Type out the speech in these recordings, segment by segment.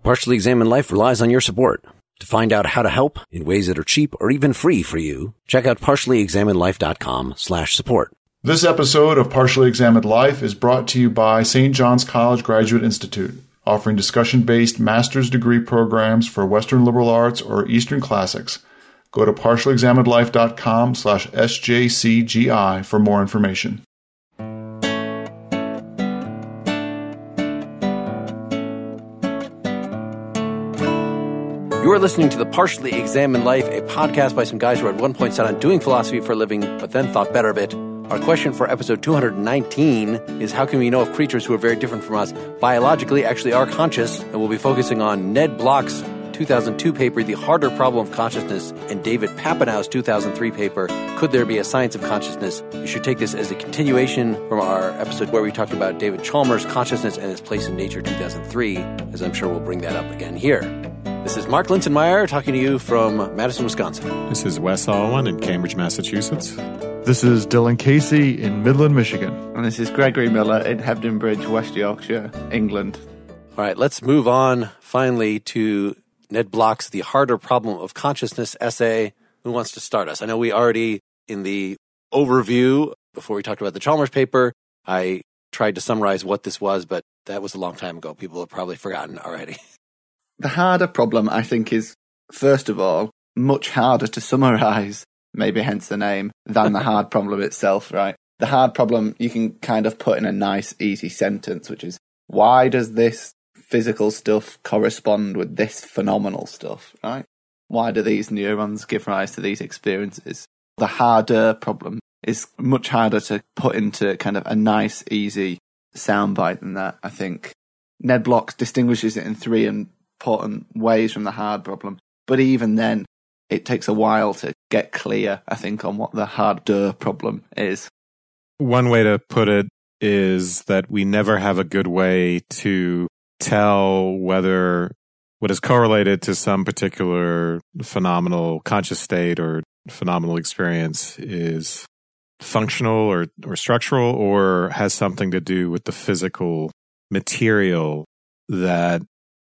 Partially Examined Life relies on your support. To find out how to help in ways that are cheap or even free for you, check out partiallyexaminedlife.com/support. This episode of Partially Examined Life is brought to you by St. John's College Graduate Institute, offering discussion-based master's degree programs for Western liberal arts or Eastern classics. Go to partiallyexaminedlife.com/SJCGI for more information. You are listening to The Partially Examined Life, a podcast by some guys who at one point set on doing philosophy for a living, but then thought better of it. Our question for episode 219 is, how can we know if creatures who are very different from us biologically actually are conscious? And we'll be focusing on Ned Block's 2002 paper, The Harder Problem of Consciousness, and David Papineau's 2003 paper, Could There Be a Science of Consciousness? You should take this as a continuation from our episode where we talked about David Chalmers' Consciousness and Its Place in Nature 2003, as I'm sure we'll bring that up again here. This is Mark Linsenmeyer talking to you from Madison, Wisconsin. This is Wes Alwan in Cambridge, Massachusetts. This is Dylan Casey in Midland, Michigan. And this is Gregory Miller in Hebden Bridge, West Yorkshire, England. All right, let's move on finally to Ned Block's The Harder Problem of Consciousness essay. Who wants to start us? I know we already, in the overview, before we talked about the Chalmers paper, I tried to summarize what this was, but that was a long time ago. People have probably forgotten already. The harder problem, I think, is, first of all, much harder to summarize, maybe hence the name, than the hard problem itself, right? The hard problem you can kind of put in a nice, easy sentence, which is, why does this physical stuff correspond with this phenomenal stuff, right? Why do these neurons give rise to these experiences? The harder problem is much harder to put into kind of a nice, easy soundbite than that, I think. Ned Block distinguishes it in three important ways from the hard problem, but even then, it takes a while to get clear, I think, on what the harder problem is. One way to put it is that we never have a good way to tell whether what is correlated to some particular phenomenal conscious state or phenomenal experience is functional or structural, or has something to do with the physical material that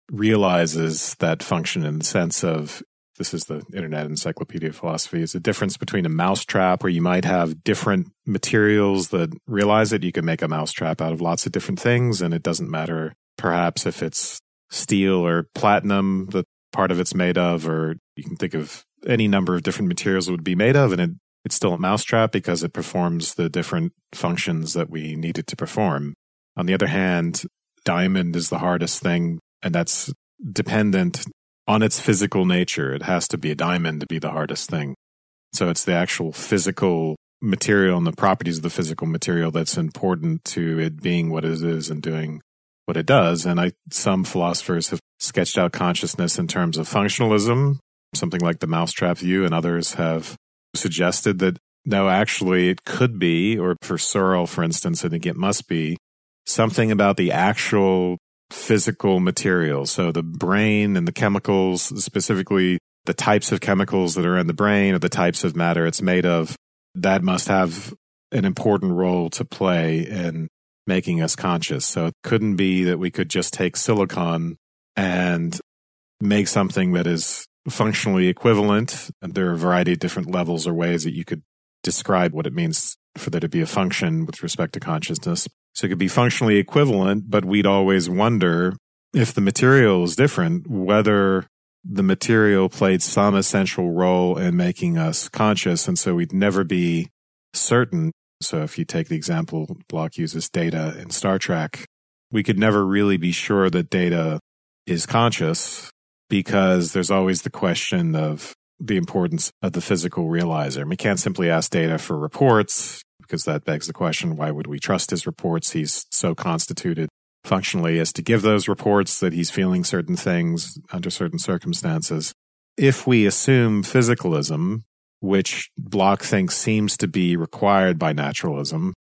realizes that function, in the sense of, this is the Internet Encyclopedia of Philosophy, is the difference between a mousetrap, where you might have different materials that realize it. You can make a mousetrap out of lots of different things, and it doesn't matter perhaps if it's steel or platinum that part of it's made of, or you can think of any number of different materials it would be made of, and it's still a mousetrap because it performs the different functions that we need it to perform. On the other hand, diamond is the hardest thing, and that's dependent on its physical nature. It has to be a diamond to be the hardest thing. So it's the actual physical material and the properties of the physical material that's important to it being what it is and doing what it does. And some philosophers have sketched out consciousness in terms of functionalism, something like the mousetrap view, and others have suggested that, no, actually it could be, or for Searle, for instance, I think it must be, something about the actual physical material. So the brain and the chemicals, specifically the types of chemicals that are in the brain or the types of matter it's made of, that must have an important role to play in making us conscious. So it couldn't be that we could just take silicon and make something that is functionally equivalent. And there are a variety of different levels or ways that you could describe what it means for there to be a function with respect to consciousness. So it could be functionally equivalent, but we'd always wonder, if the material is different, whether the material played some essential role in making us conscious. And so we'd never be certain. So if you take the example, Block uses Data in Star Trek, we could never really be sure that Data is conscious, because there's always the question of the importance of the physical realizer. And we can't simply ask Data for reports, because that begs the question, why would we trust his reports? He's so constituted functionally as to give those reports that he's feeling certain things under certain circumstances. If we assume physicalism, which Block thinks seems to be required by naturalism,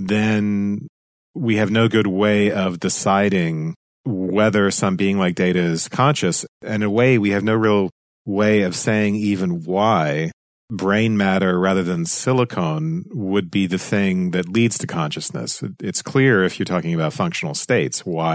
then we have no good way of deciding whether some being like Data is conscious. And in a way, we have no real way of saying even why brain matter rather than silicon would be the thing that leads to consciousness. It's clear if you're talking about functional states why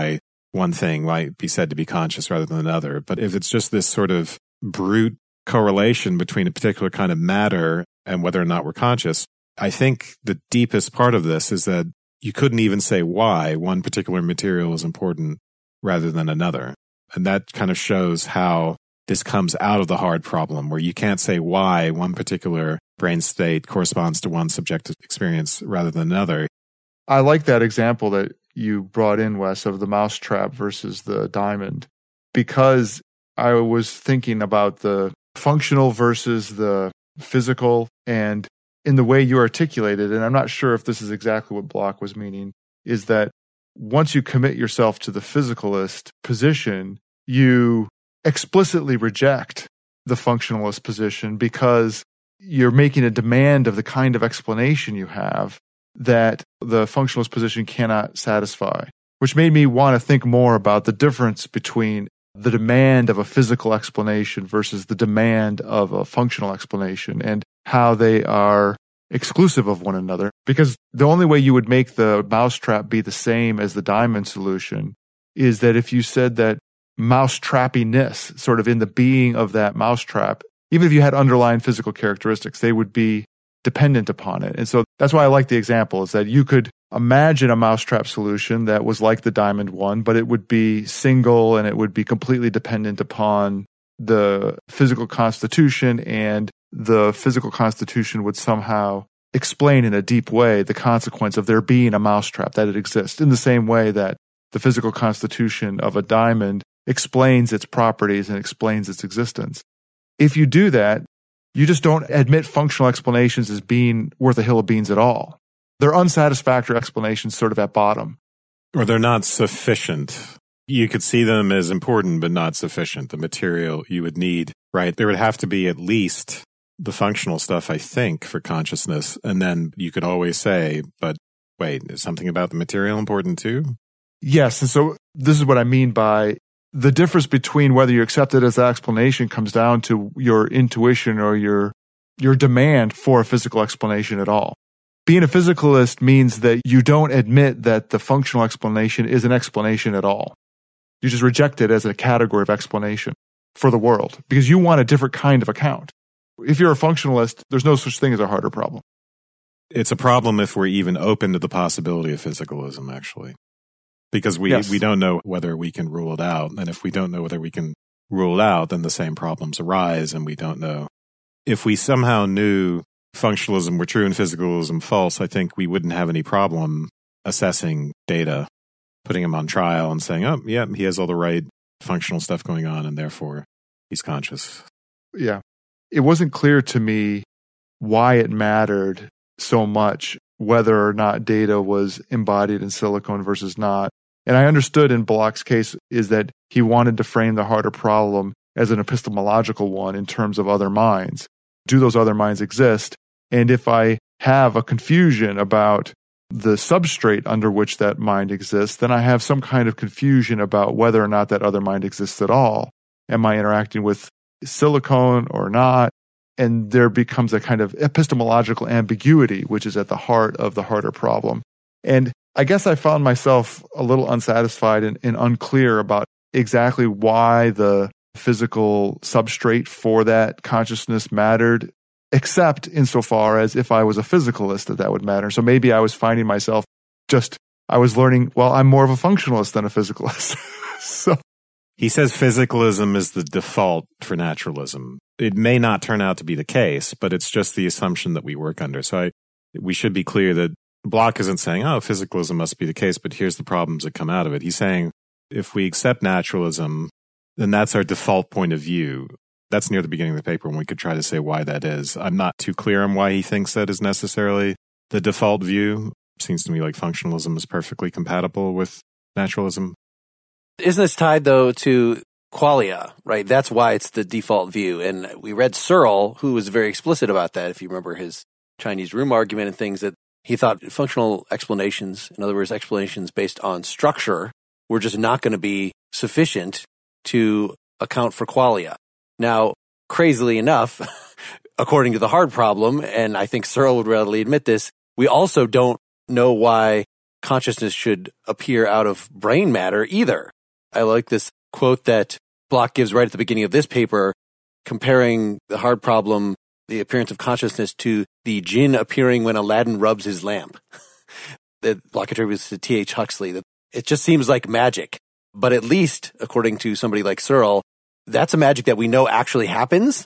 one thing might be said to be conscious rather than another. But if it's just this sort of brute correlation between a particular kind of matter and whether or not we're conscious, I think the deepest part of this is that you couldn't even say why one particular material is important rather than another. And that kind of shows how this comes out of the hard problem, where you can't say why one particular brain state corresponds to one subjective experience rather than another. I like that example that you brought in, Wes, of the mousetrap versus the diamond, because I was thinking about the functional versus the physical, and in the way you articulated, and I'm not sure if this is exactly what Block was meaning, is that once you commit yourself to the physicalist position, you explicitly reject the functionalist position because you're making a demand of the kind of explanation you have that the functionalist position cannot satisfy, which made me want to think more about the difference between the demand of a physical explanation versus the demand of a functional explanation and how they are exclusive of one another. Because the only way you would make the mousetrap be the same as the diamond solution is that if you said that mousetrappiness, sort of in the being of that mousetrap, even if you had underlying physical characteristics, they would be dependent upon it. And so that's why I like the example, is that you could imagine a mousetrap solution that was like the diamond one, but it would be single and it would be completely dependent upon the physical constitution, and the physical constitution would somehow explain in a deep way the consequence of there being a mousetrap, that it exists, in the same way that the physical constitution of a diamond explains its properties and explains its existence. If you do that, you just don't admit functional explanations as being worth a hill of beans at all. They're unsatisfactory explanations sort of at bottom. Or they're not sufficient. You could see them as important, but not sufficient. The material you would need, right? There would have to be at least the functional stuff, I think, for consciousness. And then you could always say, but wait, is something about the material important too? Yes. And so this is what I mean by the difference between whether you accept it as an explanation comes down to your intuition or your demand for a physical explanation at all. Being a physicalist means that you don't admit that the functional explanation is an explanation at all. You just reject it as a category of explanation for the world because you want a different kind of account. If you're a functionalist, there's no such thing as a harder problem. It's a problem if we're even open to the possibility of physicalism, actually. Because we don't know whether we can rule it out. And if we don't know whether we can rule it out, then the same problems arise, and we don't know. If we somehow knew functionalism were true and physicalism false, I think we wouldn't have any problem assessing data, putting him on trial and saying, oh, yeah, he has all the right functional stuff going on, and therefore he's conscious. Yeah. It wasn't clear to me why it mattered so much whether or not data was embodied in silicon versus not. And I understood in Block's case is that he wanted to frame the harder problem as an epistemological one in terms of other minds. Do those other minds exist? And if I have a confusion about the substrate under which that mind exists, then I have some kind of confusion about whether or not that other mind exists at all. Am I interacting with silicon or not? And there becomes a kind of epistemological ambiguity, which is at the heart of the harder problem. And I guess I found myself a little unsatisfied and unclear about exactly why the physical substrate for that consciousness mattered, except insofar as if I was a physicalist that would matter. So maybe I was finding myself I was learning, well, I'm more of a functionalist than a physicalist. So he says physicalism is the default for naturalism. It may not turn out to be the case, but it's just the assumption that we work under. So we should be clear that Block isn't saying, oh, physicalism must be the case, but here's the problems that come out of it. He's saying, if we accept naturalism, then that's our default point of view. That's near the beginning of the paper, and we could try to say why that is. I'm not too clear on why he thinks that is necessarily the default view. It seems to me like functionalism is perfectly compatible with naturalism. Isn't this tied, though, to qualia, right? That's why it's the default view. And we read Searle, who was very explicit about that, if you remember his Chinese room argument and things, that he thought functional explanations, in other words, explanations based on structure, were just not going to be sufficient to account for qualia. Now, crazily enough, according to the hard problem, and I think Searle would readily admit this, we also don't know why consciousness should appear out of brain matter either. I like this quote that Bloch gives right at the beginning of this paper, comparing the hard problem, the appearance of consciousness, to the jinn appearing when Aladdin rubs his lamp. That Bloch attributes to T.H. Huxley. That it just seems like magic. But at least, according to somebody like Searle, that's a magic that we know actually happens.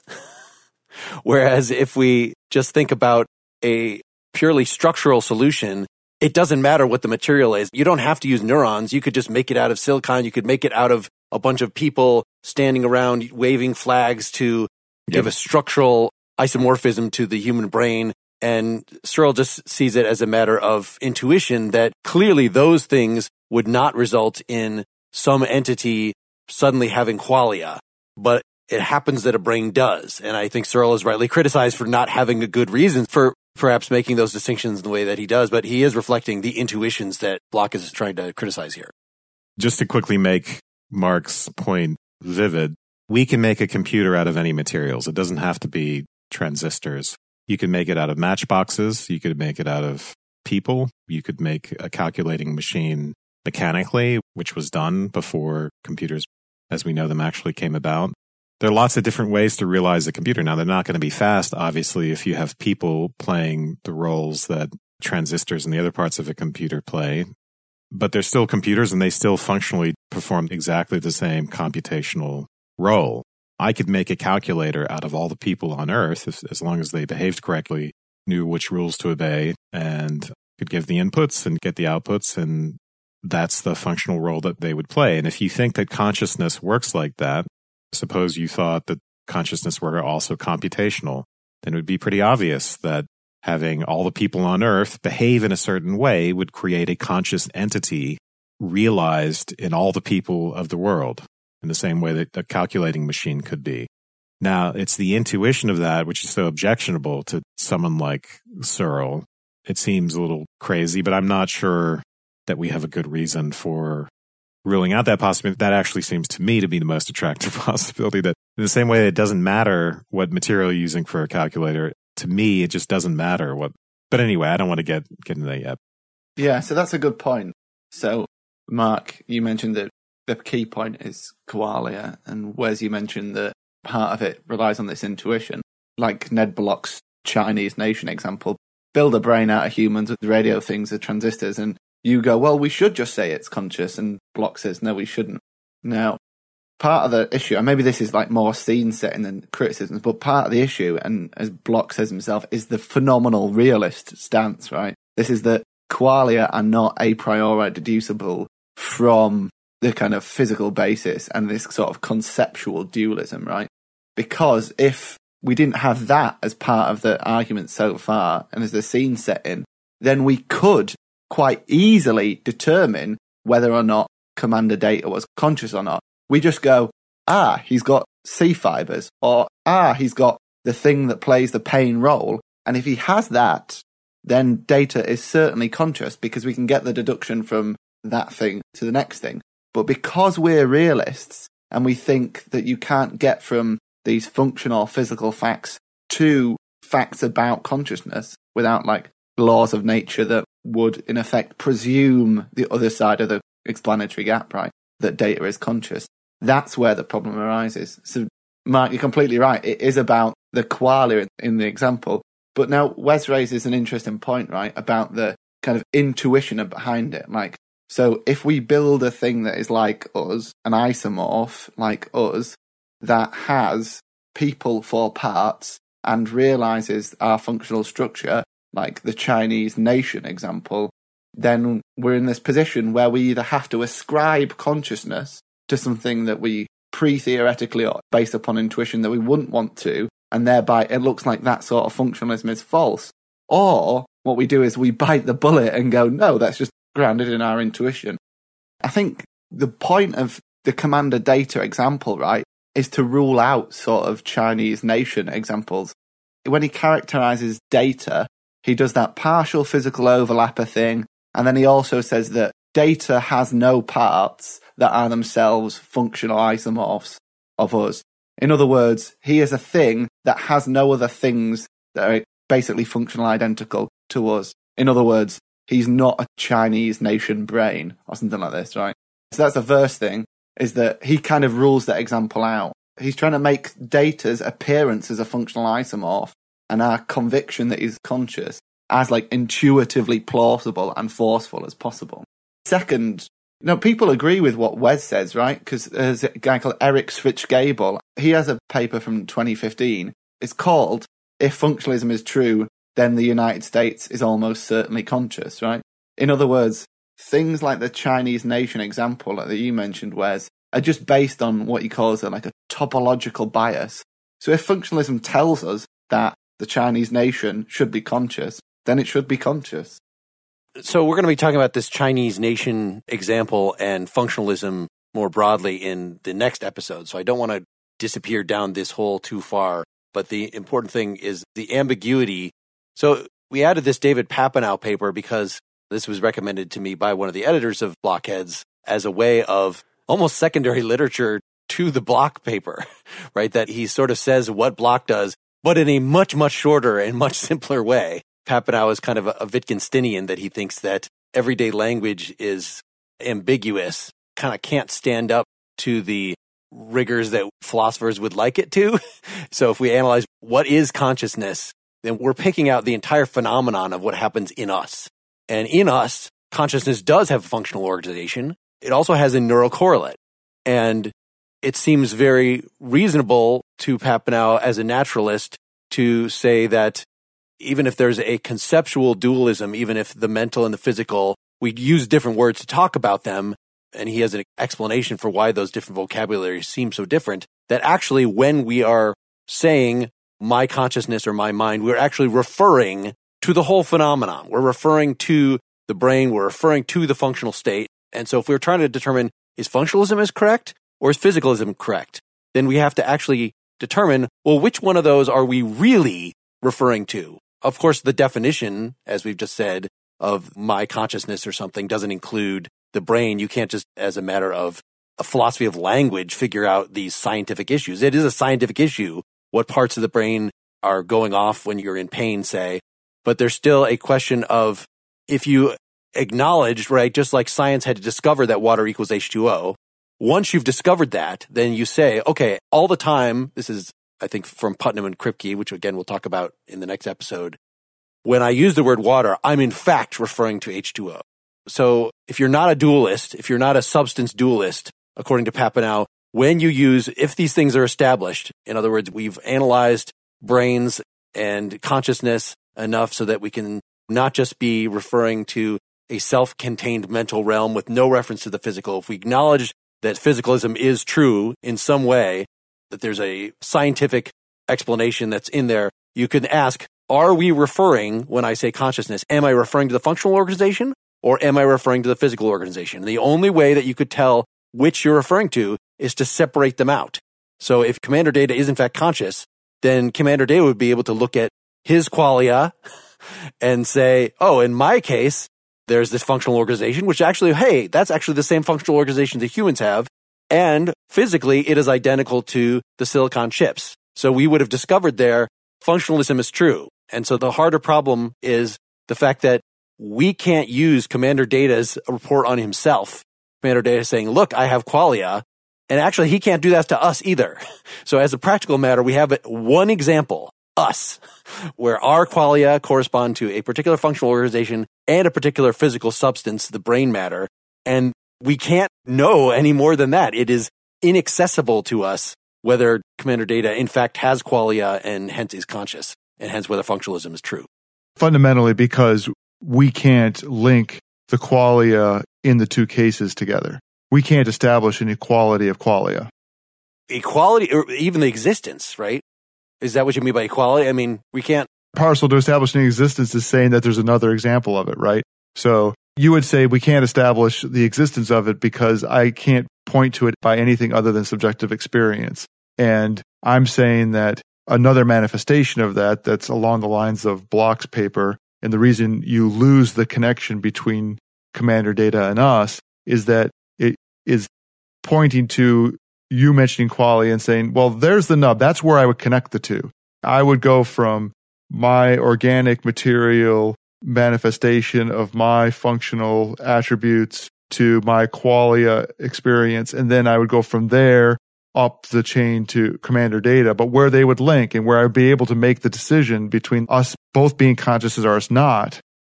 Whereas if we just think about a purely structural solution, it doesn't matter what the material is. You don't have to use neurons. You could just make it out of silicon. You could make it out of a bunch of people standing around waving flags to give a structural isomorphism to the human brain. And Searle just sees it as a matter of intuition that clearly those things would not result in some entity suddenly having qualia. But it happens that a brain does. And I think Searle is rightly criticized for not having a good reason for perhaps making those distinctions in the way that he does. But he is reflecting the intuitions that Bloch is trying to criticize here. Just to quickly make Mark's point vivid, we can make a computer out of any materials. It doesn't have to be transistors. You can make it out of matchboxes. You could make it out of people. You could make a calculating machine mechanically, which was done before computers, as we know them, actually came about. There are lots of different ways to realize a computer. Now, they're not going to be fast, obviously, if you have people playing the roles that transistors and the other parts of a computer play. But they're still computers, and they still functionally perform exactly the same computational role. I could make a calculator out of all the people on Earth, as long as they behaved correctly, knew which rules to obey, and could give the inputs and get the outputs, and that's the functional role that they would play. And if you think that consciousness works like that, suppose you thought that consciousness were also computational, then it would be pretty obvious that having all the people on Earth behave in a certain way would create a conscious entity realized in all the people of the world, in the same way that a calculating machine could be. Now, it's the intuition of that which is so objectionable to someone like Searle. It seems a little crazy, but I'm not sure that we have a good reason for ruling out that possibility. That actually seems to me to be the most attractive possibility, that in the same way that it doesn't matter what material you're using for a calculator, to me, it just doesn't matter what. But anyway, I don't want to get into that yet. Yeah, so that's a good point. So, Mark, you mentioned that the key point is qualia, and Wes, you mentioned that part of it relies on this intuition. Like Ned Bloch's Chinese nation example, build a brain out of humans with radio things, the transistors, and you go, well, we should just say it's conscious, and Bloch says, no, we shouldn't. Now, part of the issue, and maybe this is like more scene setting than criticisms, but part of the issue, and as Bloch says himself, is the phenomenal realist stance, right? This is that qualia are not a priori deducible from the kind of physical basis and this sort of conceptual dualism, right? Because if we didn't have that as part of the argument so far, and as the scene setting, then we could quite easily determine whether or not Commander Data was conscious or not. We just go, he's got C fibers, or he's got the thing that plays the pain role. And if he has that, then Data is certainly conscious, because we can get the deduction from that thing to the next thing. But because we're realists and we think that you can't get from these functional physical facts to facts about consciousness without like laws of nature that would in effect presume the other side of the explanatory gap, right? That Data is conscious. That's where the problem arises. So, Mark, you're completely right. It is about the qualia in the example. But now Wes raises an interesting point, right? About the kind of intuition behind it. Like, so if we build a thing that is like us, an isomorph like us, that has people for parts and realizes our functional structure, like the Chinese nation example, then we're in this position where we either have to ascribe consciousness to something that we pre-theoretically or based upon intuition that we wouldn't want to, and thereby it looks like that sort of functionalism is false. Or what we do is we bite the bullet and go, no, that's just grounded in our intuition. I think the point of the Commander Data example, right, is to rule out sort of Chinese nation examples. When he characterizes Data, he does that partial physical overlapper thing, and then he also says that Data has no parts that are themselves functional isomorphs of us. In other words, he is a thing that has no other things that are basically functional identical to us. In other words, he's not a Chinese nation brain or something like this, right? So that's the first thing. is that he kind of rules that example out. He's trying to make data's appearance as a functional isomorph and our conviction that he's conscious as like intuitively plausible and forceful as possible. Second, people agree with what Wes says, right? Because there's a guy called Eric Switch-Gable. He has a paper from 2015. It's called, If Functionalism is True, Then the United States is Almost Certainly Conscious, right? In other words, things like the Chinese nation example that you mentioned, Wes, are just based on what he calls a topological bias. So if functionalism tells us that the Chinese nation should be conscious, then it should be conscious. So we're going to be talking about this Chinese nation example and functionalism more broadly in the next episode. So I don't want to disappear down this hole too far. But the important thing is the ambiguity. So we added this David Papineau paper because this was recommended to me by one of the editors of Blockheads as a way of almost secondary literature to the Block paper, right? That he sort of says what Block does, but in a much, much shorter and much simpler way. Papineau is kind of a Wittgensteinian that he thinks that everyday language is ambiguous, kind of can't stand up to the rigors that philosophers would like it to. So if we analyze what is consciousness, then we're picking out the entire phenomenon of what happens in us. And in us, consciousness does have a functional organization. It also has a neural correlate. And it seems very reasonable to Papineau as a naturalist to say that even if there's a conceptual dualism, even if the mental and the physical, we use different words to talk about them, and he has an explanation for why those different vocabularies seem so different, that actually when we are saying my consciousness or my mind, we're actually referring to the whole phenomenon. We're referring to the brain, we're referring to the functional state. And so if we're trying to determine is functionalism is correct or is physicalism correct, then we have to actually determine, well, which one of those are we really referring to? Of course, the definition, as we've just said, of my consciousness or something doesn't include the brain. You can't just, as a matter of a philosophy of language, figure out these scientific issues. It is a scientific issue, what parts of the brain are going off when you're in pain, say. But there's still a question of if you acknowledge, right, just like science had to discover that water equals H2O, once you've discovered that, then you say, okay, all the time, this is, I think, from Putnam and Kripke, which again we'll talk about in the next episode, when I use the word water, I'm in fact referring to H2O. So if you're not a dualist, if you're not a substance dualist, according to Papineau, when you use, if these things are established, in other words, we've analyzed brains and consciousness enough so that we can not just be referring to a self-contained mental realm with no reference to the physical. If we acknowledge that physicalism is true in some way, that there's a scientific explanation that's in there, you can ask, are we referring, when I say consciousness, am I referring to the functional organization or am I referring to the physical organization? And the only way that you could tell which you're referring to is to separate them out. So if Commander Data is in fact conscious, then Commander Data would be able to look at his qualia and say, oh, in my case, there's this functional organization, which actually, hey, that's actually the same functional organization that humans have. And physically, it is identical to the silicon chips. So we would have discovered there, functionalism is true. And so the harder problem is the fact that we can't use Commander Data's report on himself. Commander Data saying, look, I have qualia. And actually, he can't do that to us either. So as a practical matter, we have one example, us, where our qualia correspond to a particular functional organization and a particular physical substance, the brain matter. And we can't know any more than that. It is inaccessible to us whether Commander Data in fact has qualia and hence is conscious, and hence whether functionalism is true. Fundamentally because we can't link the qualia in the two cases together. We can't establish an equality of qualia. Equality, or even the existence, right? Is that what you mean by equality? I mean, we can't. Partial to establishing existence is saying that there's another example of it, right? So you would say we can't establish the existence of it because I can't point to it by anything other than subjective experience. And I'm saying that another manifestation of that, that's along the lines of Block's paper, and the reason you lose the connection between Commander Data and us is that it is pointing to you mentioning qualia and saying, well, there's the nub. That's where I would connect the two. I would go from my organic material manifestation of my functional attributes to my qualia experience, and then I would go from there up the chain to commander data, but where they would link and where I'd be able to make the decision between us both being conscious or us not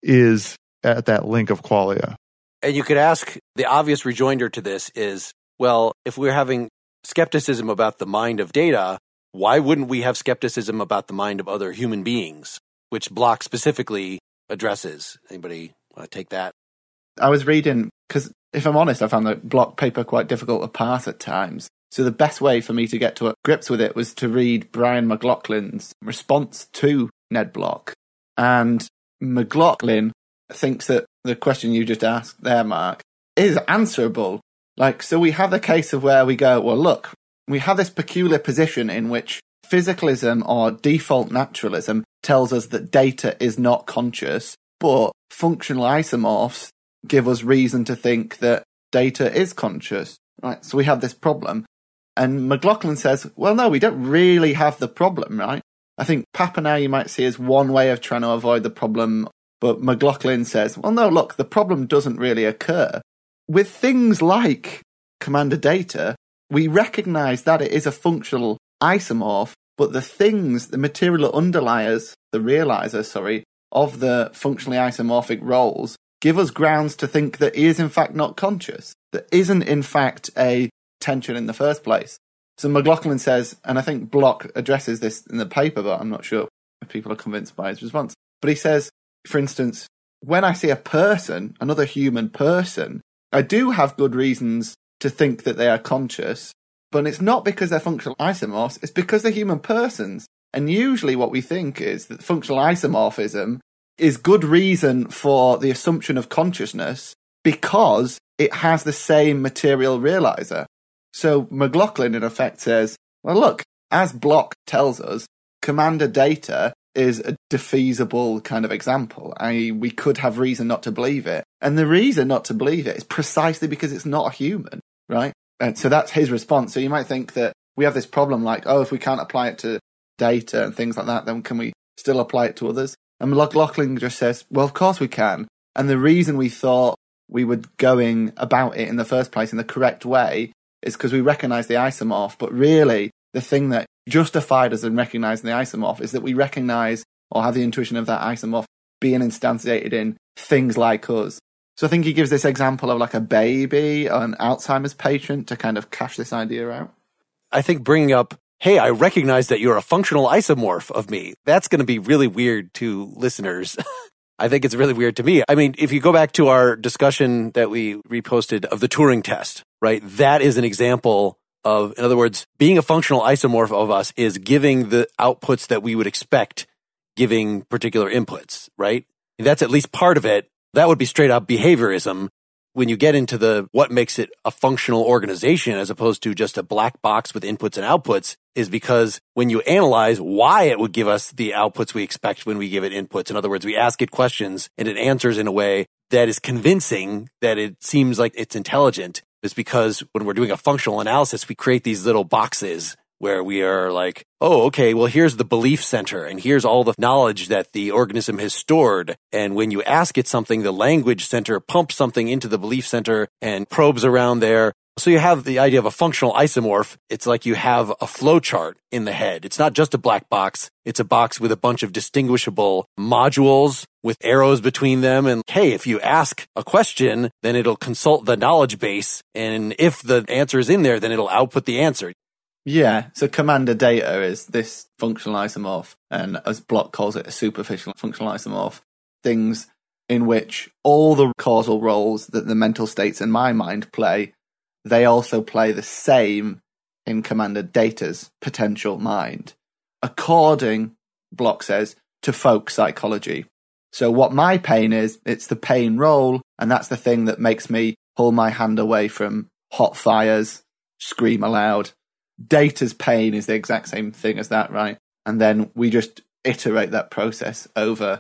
is at that link of qualia. And you could ask, the obvious rejoinder to this is, well, if we're having skepticism about the mind of data, why wouldn't we have skepticism about the mind of other human beings, which Block specifically addresses? Anybody want to take that? I was reading, because if I'm honest, I found the Block paper quite difficult to parse at times. So the best way for me to get to grips with it was to read Brian McLaughlin's response to Ned Block. And McLaughlin thinks that the question you just asked there, Mark, is answerable. So we have the case of where we go, well, look, we have this peculiar position in which physicalism or default naturalism tells us that data is not conscious, but functional isomorphs give us reason to think that data is conscious. Right? So we have this problem. And McLaughlin says, well, no, we don't really have the problem, right? I think Papineau you might see as one way of trying to avoid the problem, but McLaughlin says, well, no, look, the problem doesn't really occur. With things like commander data, we recognize that it is a functional isomorph, but the material underliers, the realizer, of the functionally isomorphic roles give us grounds to think that he is in fact not conscious. There isn't in fact a tension in the first place. So McLaughlin says, and I think Block addresses this in the paper, but I'm not sure if people are convinced by his response. But he says, for instance, when I see a person, another human person, I do have good reasons to think that they are conscious, but it's not because they're functional isomorphs, it's because they're human persons. And usually what we think is that functional isomorphism is good reason for the assumption of consciousness because it has the same material realizer. So McLaughlin, in effect, says, well, look, as Block tells us, commander data is a defeasible kind of example. We could have reason not to believe it. And the reason not to believe it is precisely because it's not a human, right? And so that's his response. So you might think that we have this problem like, if we can't apply it to data and things like that, then can we still apply it to others? And McLaughlin just says, well, of course we can. And the reason we thought we were going about it in the first place in the correct way is because we recognize the isomorph. But really, the thing that justified us in recognizing the isomorph is that we recognize or have the intuition of that isomorph being instantiated in things like us. So I think he gives this example of like a baby or an Alzheimer's patient to kind of cash this idea out. I think bringing up, hey, I recognize that you're a functional isomorph of me, that's going to be really weird to listeners. I think it's really weird to me. I mean, if you go back to our discussion that we reposted of the Turing test, right? That is an example of, in other words, being a functional isomorph of us is giving the outputs that we would expect giving particular inputs, right? And that's at least part of it. That would be straight up behaviorism. When you get into the what makes it a functional organization as opposed to just a black box with inputs and outputs is because when you analyze why it would give us the outputs we expect when we give it inputs, in other words, we ask it questions and it answers in a way that is convincing that it seems like it's intelligent, is because when we're doing a functional analysis, we create these little boxes where we are like, oh, okay, well, here's the belief center and here's all the knowledge that the organism has stored. And when you ask it something, the language center pumps something into the belief center and probes around there. So you have the idea of a functional isomorph. It's like you have a flow chart in the head. It's not just a black box. It's a box with a bunch of distinguishable modules with arrows between them. And hey, if you ask a question, then it'll consult the knowledge base. And if the answer is in there, then it'll output the answer. Yeah, so commander data is this functional isomorph, and as Block calls it, a superficial functional isomorph, things in which all the causal roles that the mental states in my mind play, they also play the same in commander data's potential mind, according, Block says, to folk psychology. So what my pain is, it's the pain role, and that's the thing that makes me pull my hand away from hot fires, scream aloud. Data's pain is the exact same thing as that, right? And then we just iterate that process over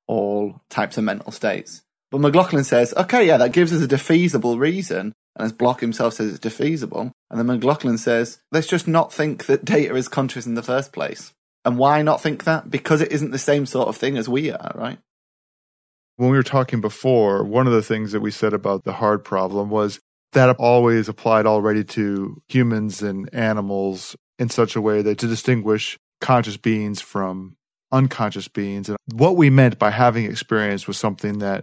all types of mental states. But McLaughlin says, okay, yeah, that gives us a defeasible reason. And as Block himself says, it's defeasible. And then McLaughlin says, let's just not think that data is conscious in the first place. And why not think that? Because it isn't the same sort of thing as we are, right? when we were talking before, one of the things that we said about the hard problem was that always applied already to humans and animals in such a way that to distinguish conscious beings from unconscious beings. And what we meant by having experience was something that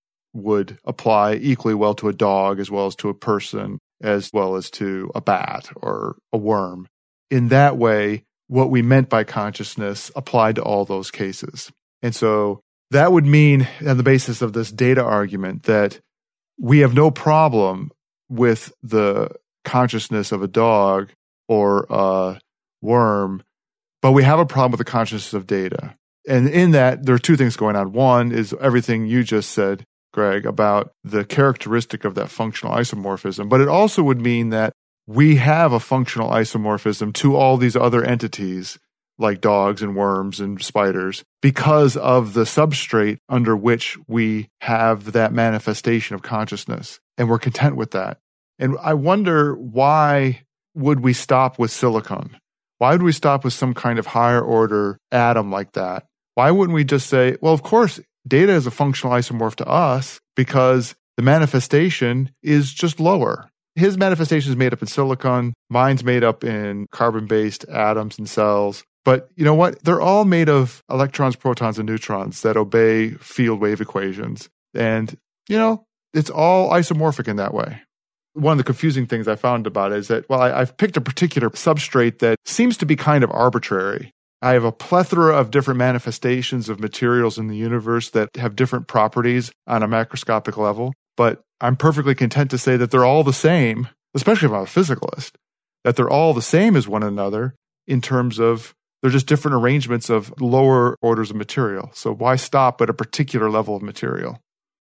would apply equally well to a dog as well as to a person, as well as to a bat or a worm. In that way, what we meant by consciousness applied to all those cases. And so that would mean, on the basis of this data argument, that we have no problem with the consciousness of a dog or a worm, but we have a problem with the consciousness of data. And in that, there are two things going on. One is everything you just said, Greg, about the characteristic of that functional isomorphism. But it also would mean that we have a functional isomorphism to all these other entities, like dogs and worms and spiders, because of the substrate under which we have that manifestation of consciousness. And we're content with that. And I wonder, why would we stop with silicon? Why would we stop with some kind of higher order atom like that? Why wouldn't we just say, well, of course, data is a functional isomorph to us because the manifestation is just lower. His manifestation is made up in silicon. Mine's made up in carbon-based atoms and cells. But you know what? They're all made of electrons, protons, and neutrons that obey field wave equations. And, it's all isomorphic in that way. One of the confusing things I found about it is that, well, I've picked a particular substrate that seems to be kind of arbitrary. I have a plethora of different manifestations of materials in the universe that have different properties on a macroscopic level, but I'm perfectly content to say that they're all the same, especially if I'm a physicalist, that they're all the same as one another in terms of they're just different arrangements of lower orders of material. So why stop at a particular level of material?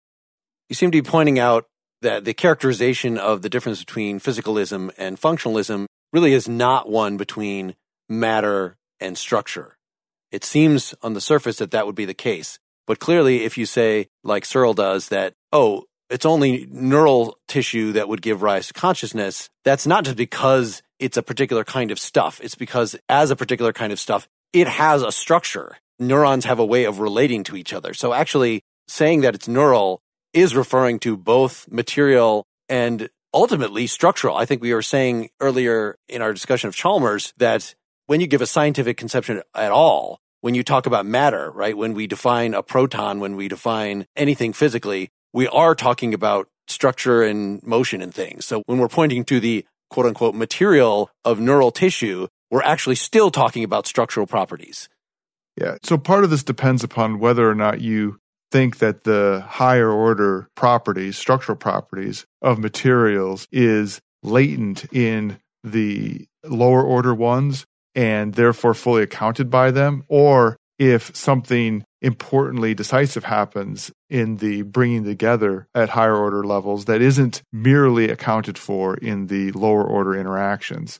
You seem to be pointing out that the characterization of the difference between physicalism and functionalism really is not one between matter and structure. It seems on the surface that that would be the case. But clearly, if you say, like Searle does, that, it's only neural tissue that would give rise to consciousness, that's not just because it's a particular kind of stuff. It's because as a particular kind of stuff, it has a structure. Neurons have a way of relating to each other. So actually saying that it's neural is referring to both material and ultimately structural. I think we were saying earlier in our discussion of Chalmers that when you give a scientific conception at all, when you talk about matter, right, when we define a proton, when we define anything physically, we are talking about structure and motion and things. So when we're pointing to the quote unquote material of neural tissue, we're actually still talking about structural properties. Yeah. So part of this depends upon whether or not you think that the higher order properties, structural properties of materials is latent in the lower order ones and therefore fully accounted by them, or if something importantly decisive happens in the bringing together at higher order levels that isn't merely accounted for in the lower order interactions.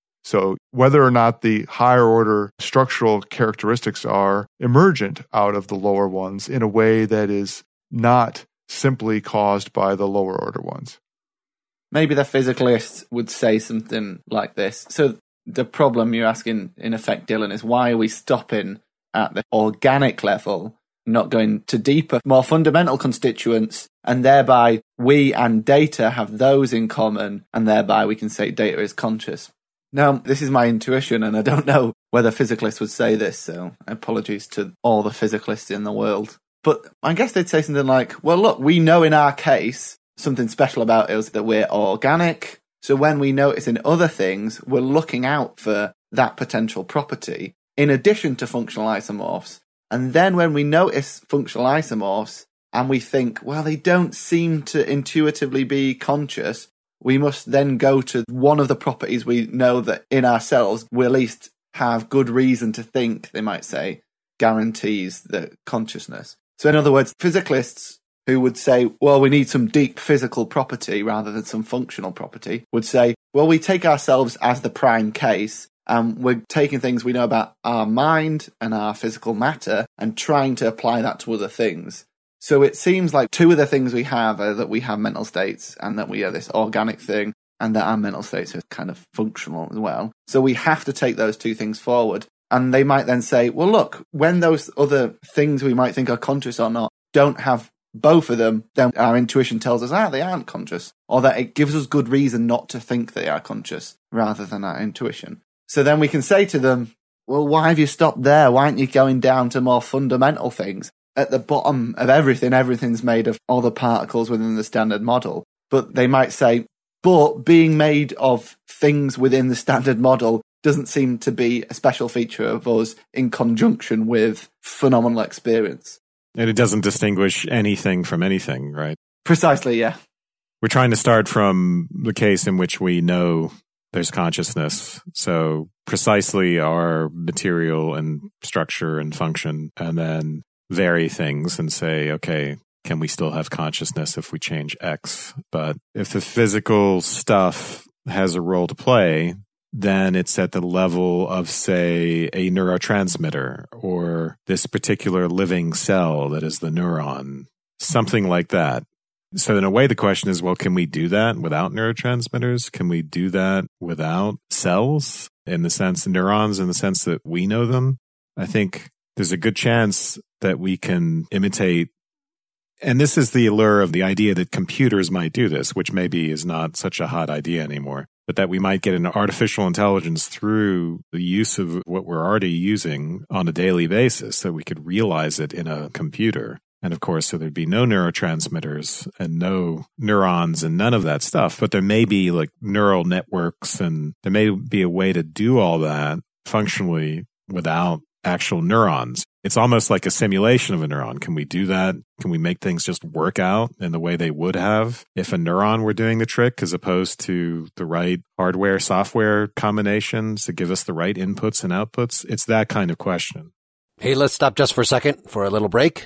So whether or not the higher order structural characteristics are emergent out of the lower ones in a way that is not simply caused by the lower order ones. Maybe the physicalist would say something like this. So the problem you're asking, in effect, Dylan, is why are we stopping at the organic level, not going to deeper, more fundamental constituents, and thereby we and data have those in common, and thereby we can say data is conscious. Now, this is my intuition, and I don't know whether physicalists would say this, so apologies to all the physicalists in the world. But I guess they'd say something like, well, look, we know in our case something special about us that we're organic, so when we notice in other things, we're looking out for that potential property, in addition to functional isomorphs. And then when we notice functional isomorphs, and we think, well, they don't seem to intuitively be conscious, we must then go to one of the properties we know that in ourselves we at least have good reason to think, they might say, guarantees the consciousness. So in other words, physicalists who would say, well, we need some deep physical property rather than some functional property, would say, well, we take ourselves as the prime case, and we're taking things we know about our mind and our physical matter and trying to apply that to other things. So it seems like two of the things we have are that we have mental states and that we are this organic thing and that our mental states are kind of functional as well. So we have to take those two things forward. And they might then say, well, look, when those other things we might think are conscious or not don't have both of them, then our intuition tells us, they aren't conscious, or that it gives us good reason not to think they are conscious rather than our intuition. So then we can say to them, well, why have you stopped there? Why aren't you going down to more fundamental things? At the bottom of everything's made of all the particles within the standard model. But they might say, but being made of things within the standard model doesn't seem to be a special feature of us in conjunction with phenomenal experience. And it doesn't distinguish anything from anything, right? Precisely, yeah. We're trying to start from the case in which we know there's consciousness. So precisely our material and structure and function, and then vary things and say, okay, can we still have consciousness if we change X? But if the physical stuff has a role to play, then it's at the level of, say, a neurotransmitter or this particular living cell that is the neuron, something like that. So in a way, the question is, well, can we do that without neurotransmitters? Can we do that without cells in the sense, neurons in the sense that we know them? I think there's a good chance that we can imitate. And this is the allure of the idea that computers might do this, which maybe is not such a hot idea anymore, but that we might get an artificial intelligence through the use of what we're already using on a daily basis, so we could realize it in a computer. And of course, so there'd be no neurotransmitters and no neurons and none of that stuff. But there may be like neural networks, and there may be a way to do all that functionally without actual neurons. It's almost like a simulation of a neuron. Can we do that? Can we make things just work out in the way they would have if a neuron were doing the trick, as opposed to the right hardware, software combinations to give us the right inputs and outputs? It's that kind of question. Hey, let's stop just for a second for a little break.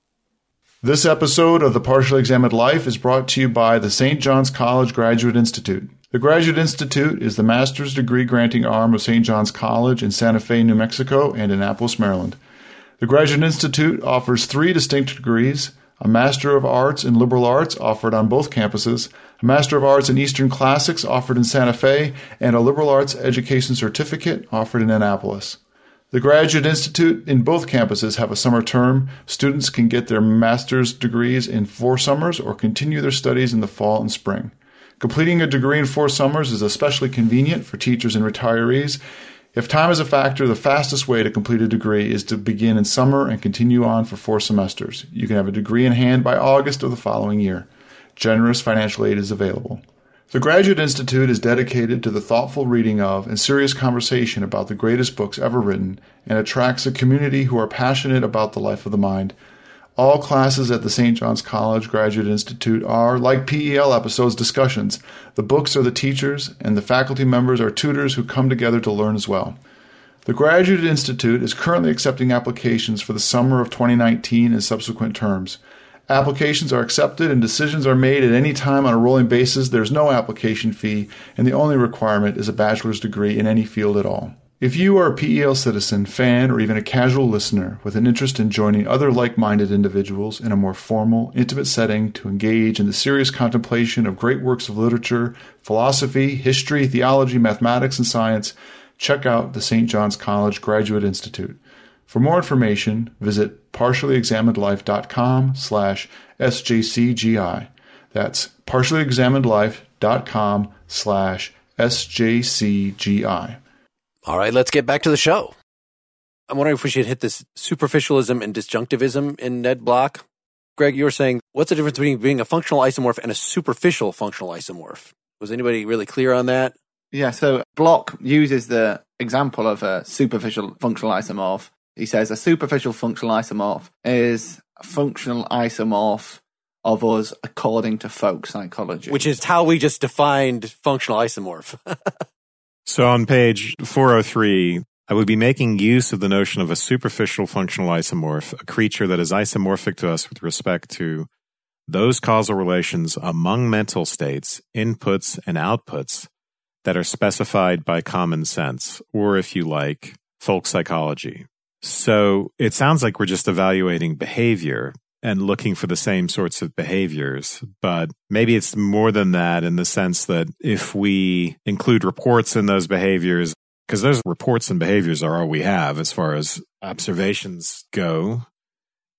This episode of The Partially Examined Life is brought to you by the St. John's College Graduate Institute. The Graduate Institute is the master's degree granting arm of St. John's College in Santa Fe, New Mexico, and Annapolis, Maryland. The Graduate Institute offers 3 distinct degrees: a Master of Arts in Liberal Arts offered on both campuses, a Master of Arts in Eastern Classics offered in Santa Fe, and a Liberal Arts Education Certificate offered in Annapolis. The Graduate Institute in both campuses have a summer term. Students can get their master's degrees in 4 summers or continue their studies in the fall and spring. Completing a degree in 4 summers is especially convenient for teachers and retirees. If time is a factor, the fastest way to complete a degree is to begin in summer and continue on for 4 semesters. You can have a degree in hand by August of the following year. Generous financial aid is available. The Graduate Institute is dedicated to the thoughtful reading of and serious conversation about the greatest books ever written, and attracts a community who are passionate about the life of the mind. All classes at the St. John's College Graduate Institute are, like PEL episodes, discussions. The books are the teachers, and the faculty members are tutors who come together to learn as well. The Graduate Institute is currently accepting applications for the summer of 2019 and subsequent terms. Applications are accepted and decisions are made at any time on a rolling basis. There's no application fee, and the only requirement is a bachelor's degree in any field at all. If you are a PEL citizen, fan, or even a casual listener with an interest in joining other like-minded individuals in a more formal, intimate setting to engage in the serious contemplation of great works of literature, philosophy, history, theology, mathematics, and science, check out the St. John's College Graduate Institute. For more information, visit partiallyexaminedlife.com/SJCGI. That's partiallyexaminedlife.com/SJCGI. All right, let's get back to the show. I'm wondering if we should hit this superficialism and disjunctivism in Ned Block. Greg, you were saying, what's the difference between being a functional isomorph and a superficial functional isomorph? Was anybody really clear on that? Yeah, so Block uses the example of a superficial functional isomorph. He says a superficial functional isomorph is a functional isomorph of us according to folk psychology. Which is how we just defined functional isomorph. So on page 403, I would be making use of the notion of a superficial functional isomorph, a creature that is isomorphic to us with respect to those causal relations among mental states, inputs and outputs that are specified by common sense, or if you like, folk psychology. So it sounds like we're just evaluating behavior and looking for the same sorts of behaviors, but maybe it's more than that in the sense that if we include reports in those behaviors, because those reports and behaviors are all we have as far as observations go,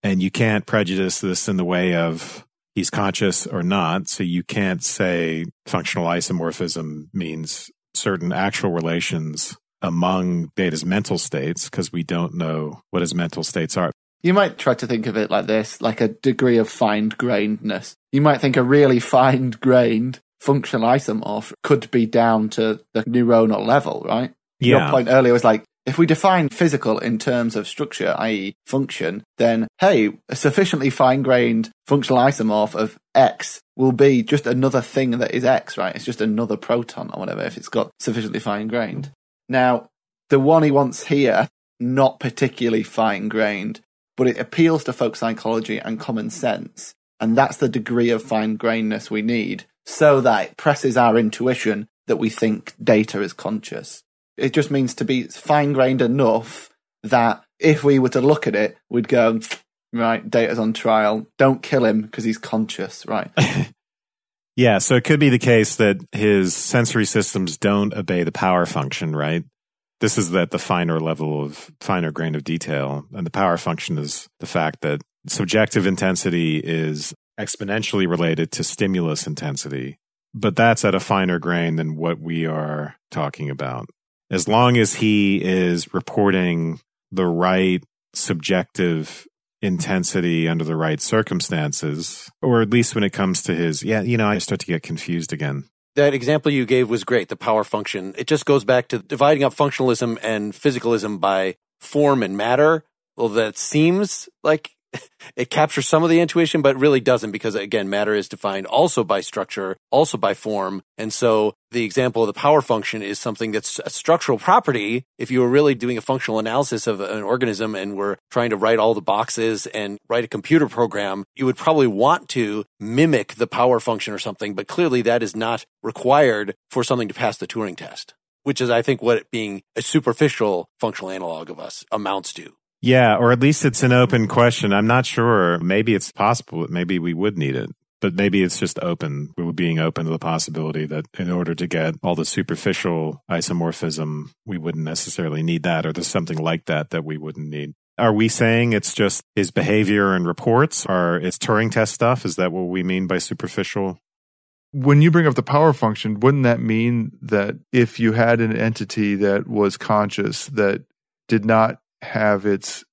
And you can't prejudice this in the way of he's conscious or not. So you can't say functional isomorphism means certain actual relations among Data's mental states, because we don't know what his mental states are. You might try to think of it like this, like a degree of fine-grainedness. You might think a really fine-grained functional isomorph could be down to the neuronal level, right? Yeah. Your point earlier was like, if we define physical in terms of structure, i.e. function, then, hey, a sufficiently fine-grained functional isomorph of X will be just another thing that is X, right? It's just another proton or whatever if it's got sufficiently fine-grained. Now, the one he wants here, not particularly fine-grained, but it appeals to folk psychology and common sense. And that's the degree of fine-grainedness we need so that it presses our intuition that we think Data is conscious. It just means to be fine-grained enough that if we were to look at it, we'd go, right, Data's on trial. Don't kill him because he's conscious, right? Yeah, so it could be the case that his sensory systems don't obey the power function, right? This is at the finer level of finer grain of detail. And the power function is the fact that subjective intensity is exponentially related to stimulus intensity. But that's at a finer grain than what we are talking about. As long as he is reporting the right subjective intensity under the right circumstances, or at least when it comes to his, I start to get confused again. That example you gave was great, the power function. It just goes back to dividing up functionalism and physicalism by form and matter. Well, that seems like it captures some of the intuition, but really doesn't, because, again, matter is defined also by structure, also by form. And so the example of the power function is something that's a structural property. If you were really doing a functional analysis of an organism and were trying to write all the boxes and write a computer program, you would probably want to mimic the power function or something, but clearly that is not required for something to pass the Turing test, which is, I think, what being a superficial functional analog of us amounts to. Yeah, or at least it's an open question. I'm not sure. Maybe it's possible that maybe we would need it, but maybe it's just open. We were being open to the possibility that in order to get all the superficial isomorphism, we wouldn't necessarily need that, or there's something like that we wouldn't need. Are we saying it's just his behavior and reports, or it's Turing test stuff? Is that what we mean by superficial? When you bring up the power function, wouldn't that mean that if you had an entity that was conscious that did not have its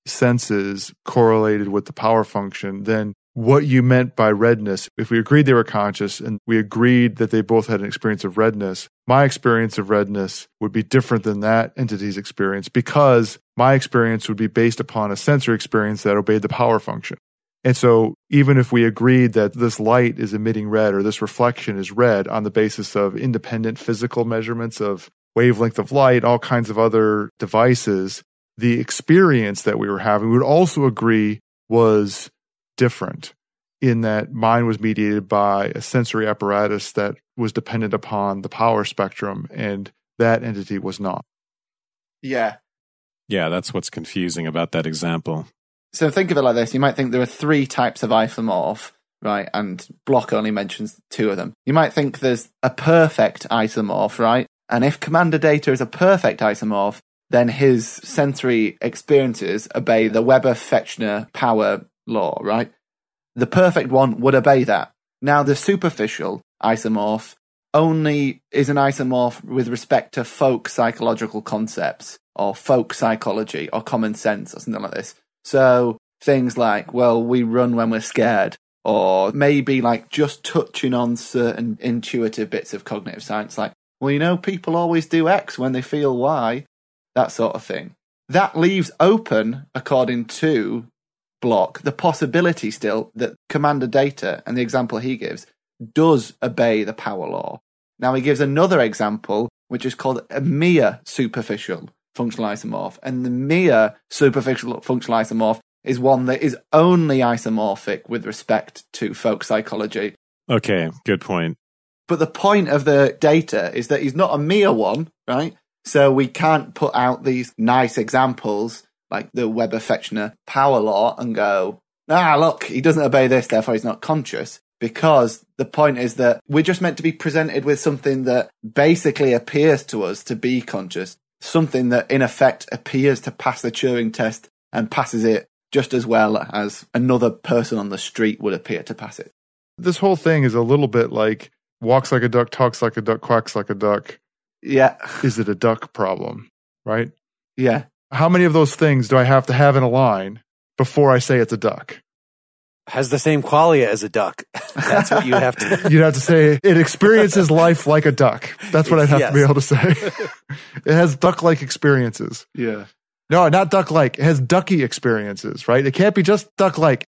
senses correlated with the power function, then what you meant by redness, if we agreed they were conscious and we agreed that they both had an experience of redness, my experience of redness would be different than that entity's experience, because my experience would be based upon a sensory experience that obeyed the power function. And so even if we agreed that this light is emitting red or this reflection is red on the basis of independent physical measurements of wavelength of light, all kinds of other devices, the experience that we were having, we would also agree was different in that mine was mediated by a sensory apparatus that was dependent upon the power spectrum, and that entity was not. Yeah. Yeah, that's what's confusing about that example. So think of it like this. You might think there are 3 types of isomorph, right? And Bloch only mentions 2 of them. You might think there's a perfect isomorph, right? And if Commander Data is a perfect isomorph, then his sensory experiences obey the Weber-Fechner power law, right? The perfect one would obey that. Now, the superficial isomorph only is an isomorph with respect to folk psychological concepts, or folk psychology, or common sense, or something like this. So things like, well, we run when we're scared, or maybe like just touching on certain intuitive bits of cognitive science, like, well, people always do X when they feel Y. That sort of thing. That leaves open, according to Bloch, the possibility still that Commander Data, and the example he gives, does obey the power law. Now he gives another example, which is called a mere superficial functional isomorph. And the mere superficial functional isomorph is one that is only isomorphic with respect to folk psychology. Okay, good point. But the point of the Data is that he's not a mere one, right? So we can't put out these nice examples like the Weber-Fechner power law and go, look, he doesn't obey this, therefore he's not conscious. Because the point is that we're just meant to be presented with something that basically appears to us to be conscious, something that in effect appears to pass the Turing test and passes it just as well as another person on the street would appear to pass it. This whole thing is a little bit like walks like a duck, talks like a duck, quacks like a duck. Yeah. Is it a duck problem, right? Yeah. How many of those things do I have to have in a line before I say it's a duck? Has the same qualia as a duck. That's what you have to. You'd have to say it experiences life like a duck. That's what I'd have to be able to say. It has duck-like experiences. Yeah. No, not duck-like. It has ducky experiences, right? It can't be just duck-like.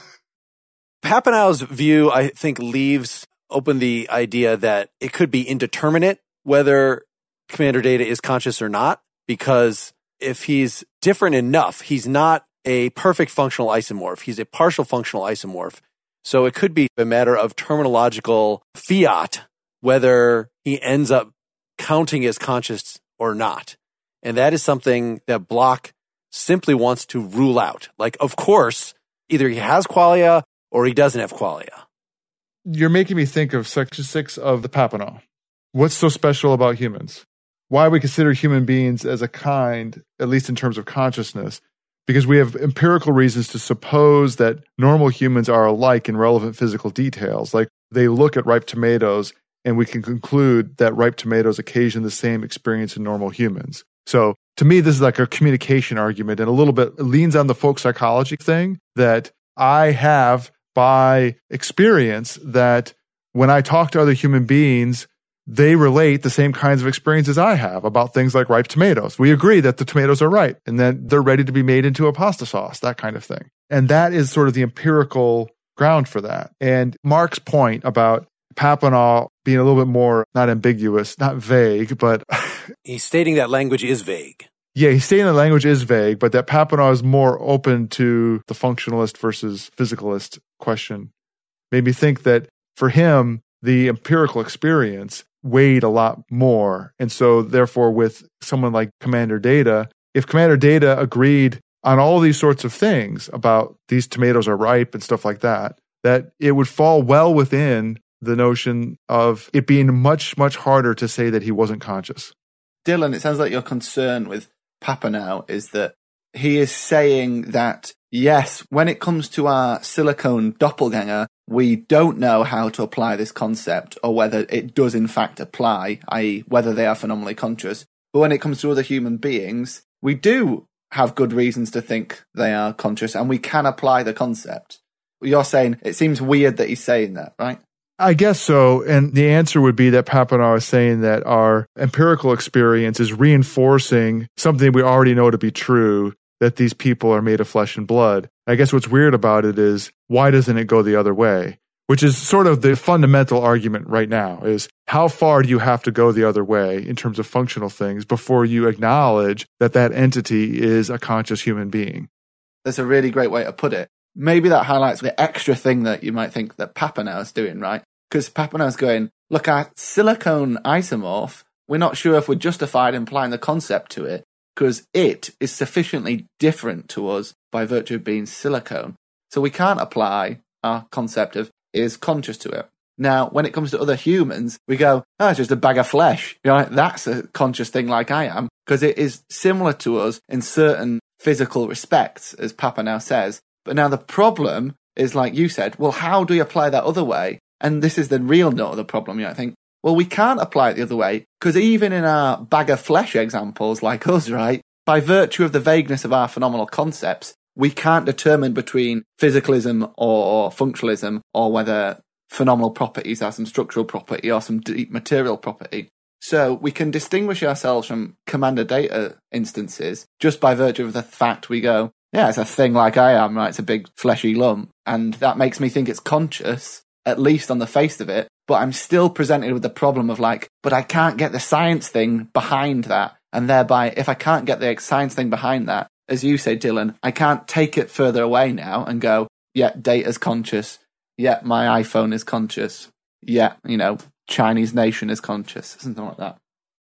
Papineau's view, I think, leaves open the idea that it could be indeterminate whether Commander Data is conscious or not, because if he's different enough, he's not a perfect functional isomorph. He's a partial functional isomorph. So it could be a matter of terminological fiat whether he ends up counting as conscious or not. And that is something that Bloch simply wants to rule out. Like, of course, either he has qualia or he doesn't have qualia. You're making me think of Section 6 of the Papineau. What's so special about humans? Why we consider human beings as a kind, at least in terms of consciousness, because we have empirical reasons to suppose that normal humans are alike in relevant physical details. Like they look at ripe tomatoes and we can conclude that ripe tomatoes occasion the same experience in normal humans. So to me, this is like a communication argument and a little bit leans on the folk psychology thing that I have by experience that when I talk to other human beings, they relate the same kinds of experiences I have about things like ripe tomatoes. We agree that the tomatoes are ripe and that they're ready to be made into a pasta sauce, that kind of thing. And that is sort of the empirical ground for that. And Mark's point about Papineau being a little bit more, not ambiguous, not vague, but... He's stating that language is vague. Yeah, he's stating that language is vague, but that Papineau is more open to the functionalist versus physicalist question. Made me think that for him, the empirical experience weighed a lot more. And so therefore with someone like Commander Data, if Commander Data agreed on all these sorts of things about these tomatoes are ripe and stuff like that, that it would fall well within the notion of it being much, much harder to say that he wasn't conscious. Dylan, it sounds like your concern with Papineau is that he is saying that, yes, when it comes to our silicone doppelganger, we don't know how to apply this concept or whether it does in fact apply, i.e. whether they are phenomenally conscious. But when it comes to other human beings, we do have good reasons to think they are conscious and we can apply the concept. You're saying it seems weird that he's saying that, right? I guess so. And the answer would be that Papineau is saying that our empirical experience is reinforcing something we already know to be true, that these people are made of flesh and blood. I guess what's weird about it is, why doesn't it go the other way? Which is sort of the fundamental argument right now, is how far do you have to go the other way in terms of functional things before you acknowledge that that entity is a conscious human being? That's a really great way to put it. Maybe that highlights the extra thing that you might think that Papineau's doing, right? Because Papineau's going, look, our silicone isomorph, we're not sure if we're justified in applying the concept to it, because it is sufficiently different to us by virtue of being silicone. So we can't apply our concept of is conscious to it. Now, when it comes to other humans, we go, oh, it's just a bag of flesh. You know, that's a conscious thing like I am, because it is similar to us in certain physical respects, as Papineau says. But now the problem is, like you said, well, how do you apply that other way? And this is the real note of the problem, you know, I think. Well, we can't apply it the other way, because even in our bag of flesh examples like us, right, by virtue of the vagueness of our phenomenal concepts, we can't determine between physicalism or functionalism or whether phenomenal properties are some structural property or some deep material property. So we can distinguish ourselves from Commander Data instances just by virtue of the fact we go, yeah, it's a thing like I am, right? It's a big fleshy lump. And that makes me think it's conscious, at least on the face of it. But I'm still presented with the problem of like, but I can't get the science thing behind that. And thereby, if I can't get the science thing behind that, as you say, Dylan, I can't take it further away now and go, yeah, Data's conscious. Yeah, my iPhone is conscious. Yeah, you know, Chinese nation is conscious. Something like that.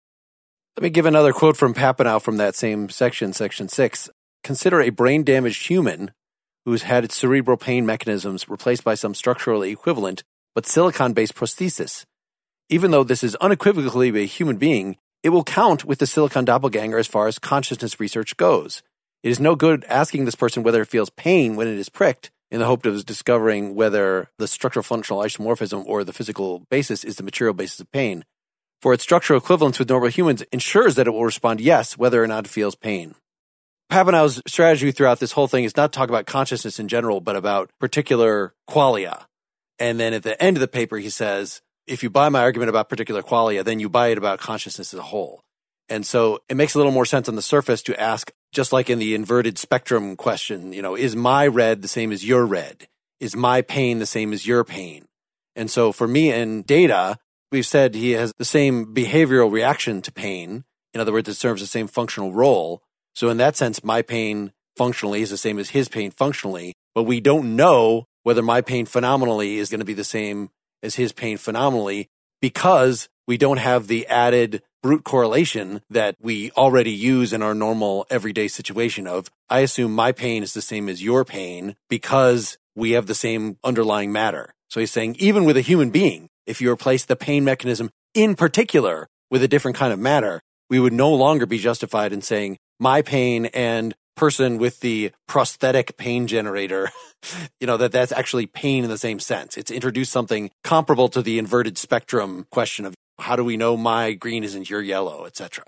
Let me give another quote from Papineau from that same section, section 6. Consider a brain-damaged human who's had its cerebral pain mechanisms replaced by some structurally equivalent but silicon-based prosthesis. Even though this is unequivocally a human being, it will count with the silicon doppelganger as far as consciousness research goes. It is no good asking this person whether it feels pain when it is pricked in the hope of discovering whether the structural functional isomorphism or the physical basis is the material basis of pain. For its structural equivalence with normal humans ensures that it will respond yes whether or not it feels pain. Papineau's strategy throughout this whole thing is not to talk about consciousness in general, but about particular qualia. And then at the end of the paper, he says, if you buy my argument about particular qualia, then you buy it about consciousness as a whole. And so it makes a little more sense on the surface to ask, just like in the inverted spectrum question, is my red the same as your red? Is my pain the same as your pain? And so for me and Data, we've said he has the same behavioral reaction to pain. In other words, it serves the same functional role. So in that sense, my pain functionally is the same as his pain functionally, but we don't know whether my pain phenomenally is going to be the same as his pain phenomenally because we don't have the added brute correlation that we already use in our normal everyday situation of, I assume my pain is the same as your pain because we have the same underlying matter. So he's saying even with a human being, if you replace the pain mechanism in particular with a different kind of matter, we would no longer be justified in saying my pain and person with the prosthetic pain generator, that's actually pain in the same sense. It's introduced something comparable to the inverted spectrum question of how do we know my green isn't your yellow, etc.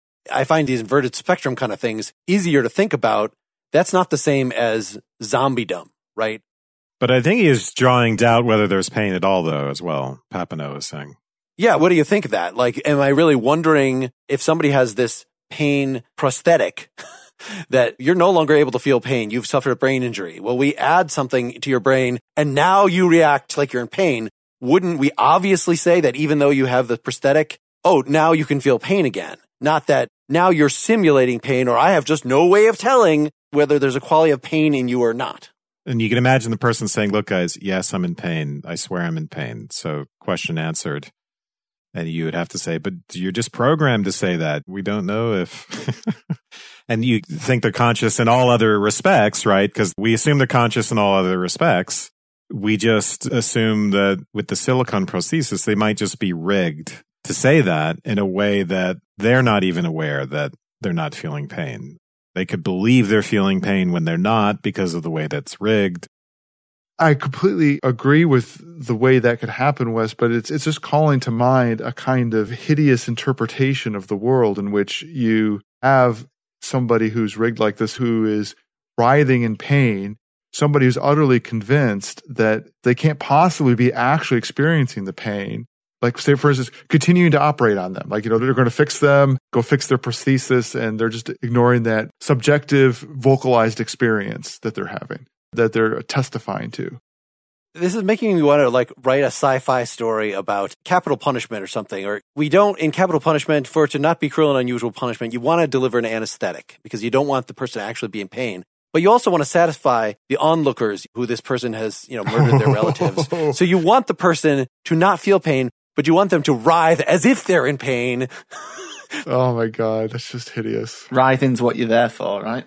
I find these inverted spectrum kind of things easier to think about. That's not the same as zombiedom, right? But I think he is drawing doubt whether there's pain at all, though, as well, Papineau is saying. Yeah, what do you think of that? Am I really wondering if somebody has this pain prosthetic that you're no longer able to feel pain, you've suffered a brain injury. Well, we add something to your brain and now you react like you're in pain. Wouldn't we obviously say that even though you have the prosthetic, now you can feel pain again? Not that now you're simulating pain or I have just no way of telling whether there's a quality of pain in you or not. And you can imagine the person saying, look, guys, yes, I'm in pain. I swear I'm in pain. So question answered. And you would have to say, but you're just programmed to say that. We don't know if... And you think they're conscious in all other respects, right? Because we assume they're conscious in all other respects. We just assume that with the silicone prosthesis, they might just be rigged to say that in a way that they're not even aware that they're not feeling pain. They could believe they're feeling pain when they're not because of the way that's rigged. I completely agree with the way that could happen, Wes, but it's just calling to mind a kind of hideous interpretation of the world in which you have somebody who's rigged like this, who is writhing in pain, somebody who's utterly convinced that they can't possibly be actually experiencing the pain. Like, say, for instance, continuing to operate on them. Like, they're going to fix them, go fix their prosthesis, and they're just ignoring that subjective, vocalized experience that they're having, that they're testifying to. This is making me want to write a sci-fi story about capital punishment or something. Or we don't, in capital punishment, for it to not be cruel and unusual punishment, you want to deliver an anesthetic because you don't want the person to actually be in pain. But you also want to satisfy the onlookers who this person has, murdered their relatives. So you want the person to not feel pain, but you want them to writhe as if they're in pain. Oh my God, that's just hideous. Writhing's what you're there for, right?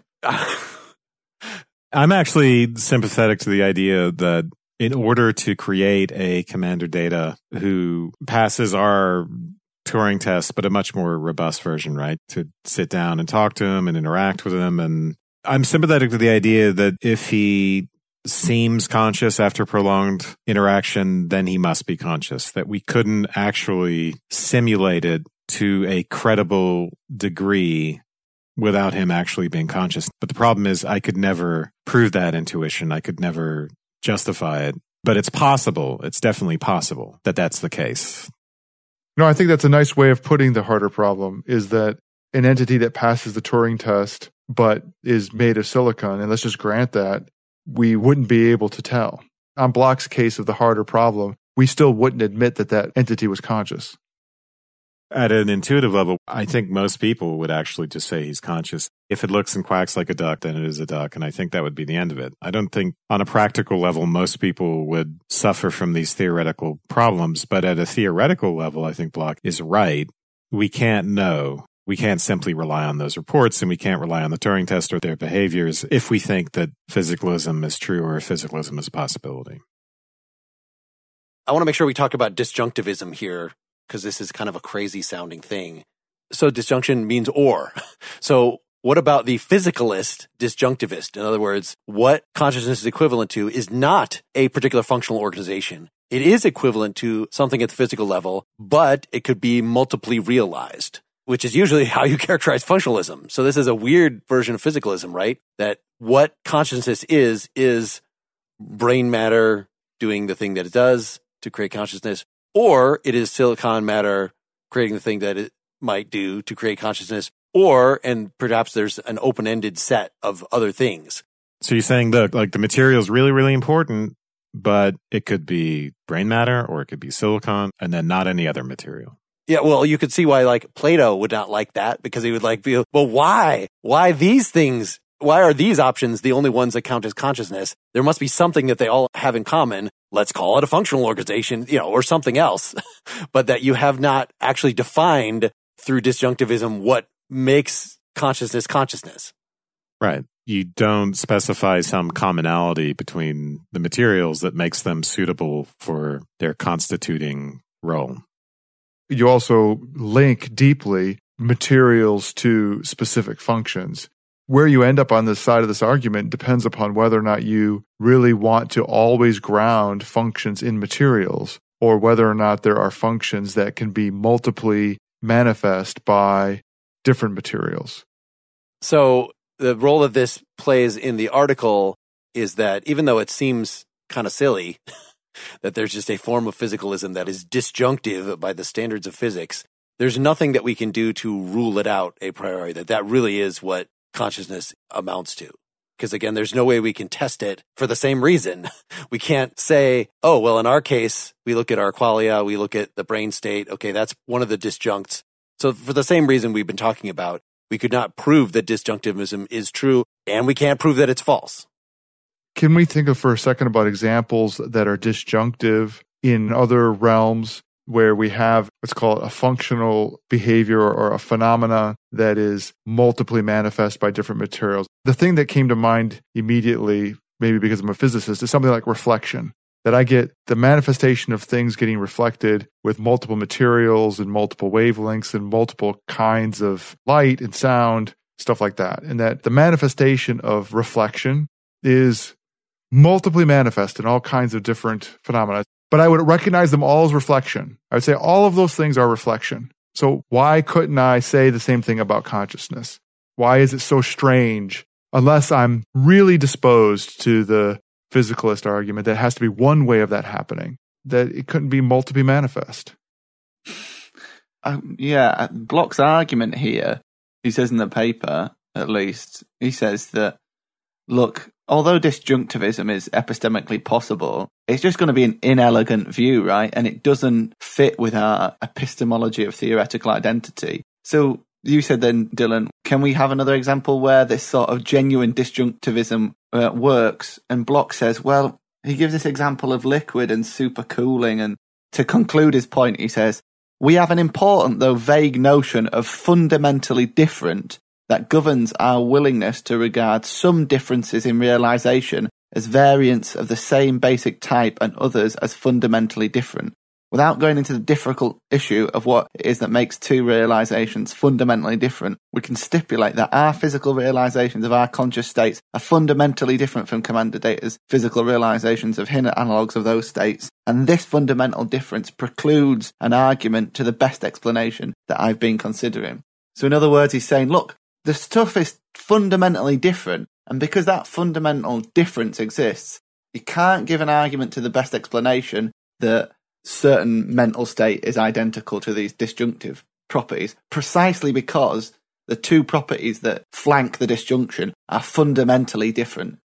I'm actually sympathetic to the idea that in order to create a Commander Data who passes our Turing test, but a much more robust version, right? To sit down and talk to him and interact with him. And I'm sympathetic to the idea that if he seems conscious after prolonged interaction, then he must be conscious, that we couldn't actually simulate it to a credible degree without him actually being conscious. But the problem is I could never prove that intuition. I could never justify it. But it's possible. It's definitely possible that that's the case. No, I think that's a nice way of putting the harder problem, is that an entity that passes the Turing test but is made of silicon, and let's just grant that, we wouldn't be able to tell. On Bloch's case of the harder problem, we still wouldn't admit that that entity was conscious. At an intuitive level, I think most people would actually just say he's conscious. If it looks and quacks like a duck, then it is a duck, and I think that would be the end of it. I don't think on a practical level most people would suffer from these theoretical problems, but at a theoretical level, I think Bloch is right. We can't know. We can't simply rely on those reports, and we can't rely on the Turing test or their behaviors if we think that physicalism is true or if physicalism is a possibility. I want to make sure we talk about disjunctivism here, because this is kind of a crazy sounding thing. So disjunction means or. So What about the physicalist disjunctivist? In other words, what consciousness is equivalent to is not a particular functional organization. It is equivalent to something at the physical level, but it could be multiply realized, which is usually how you characterize functionalism. So this is a weird version of physicalism, right? That what consciousness is brain matter doing the thing that it does to create consciousness, or it is silicon matter creating the thing that it might do to create consciousness, or, and perhaps there's an open-ended set of other things. So you're saying the material is really, really important, but it could be brain matter or it could be silicon and then not any other material. Yeah, well, you could see why like Plato would not like that, because he would like be, well, why? Why these things? Why are these options the only ones that count as consciousness? There must be something that they all have in common. Let's call it a functional organization, or something else, but that you have not actually defined through disjunctivism what makes consciousness. Right. You don't specify some commonality between the materials that makes them suitable for their constituting role. You also link deeply materials to specific functions. Where you end up on this side of this argument depends upon whether or not you really want to always ground functions in materials, or whether or not there are functions that can be multiply manifest by different materials. So the role that this plays in the article is that even though it seems kind of silly that there's just a form of physicalism that is disjunctive by the standards of physics, there's nothing that we can do to rule it out a priori, that really is what consciousness amounts to. Because again, there's no way we can test it for the same reason. We can't say, oh, well, in our case, we look at our qualia, we look at the brain state. Okay, that's one of the disjuncts. So for the same reason we've been talking about, we could not prove that disjunctivism is true, and we can't prove that it's false. Can we think of for a second about examples that are disjunctive in other realms where we have, let's call it a functional behavior or a phenomena that is multiply manifest by different materials? The thing that came to mind immediately, maybe because I'm a physicist, is something like reflection. That I get the manifestation of things getting reflected with multiple materials and multiple wavelengths and multiple kinds of light and sound, stuff like that. And that the manifestation of reflection is multiply manifest in all kinds of different phenomena. But I would recognize them all as reflection. I would say all of those things are reflection. So why couldn't I say the same thing about consciousness? Why is it so strange, unless I'm really disposed to the physicalist argument that has to be one way of that happening, that it couldn't be multiply manifest? Bloch's argument here, he says in the paper, at least, he says that, look, although disjunctivism is epistemically possible, it's just going to be an inelegant view, right? And it doesn't fit with our epistemology of theoretical identity. So you said then, Dylan, can we have another example where this sort of genuine disjunctivism works? And Bloch says, well, he gives this example of liquid and supercooling. And to conclude his point, he says, we have an important, though vague, notion of fundamentally different that governs our willingness to regard some differences in realization as variants of the same basic type and others as fundamentally different. Without going into the difficult issue of what it is that makes two realizations fundamentally different, we can stipulate that our physical realizations of our conscious states are fundamentally different from Commander Data's physical realizations of hidden analogues of those states, and this fundamental difference precludes an argument to the best explanation that I've been considering. So in other words, he's saying, look, the stuff is fundamentally different, and because that fundamental difference exists, you can't give an argument to the best explanation that certain mental state is identical to these disjunctive properties, precisely because the two properties that flank the disjunction are fundamentally different.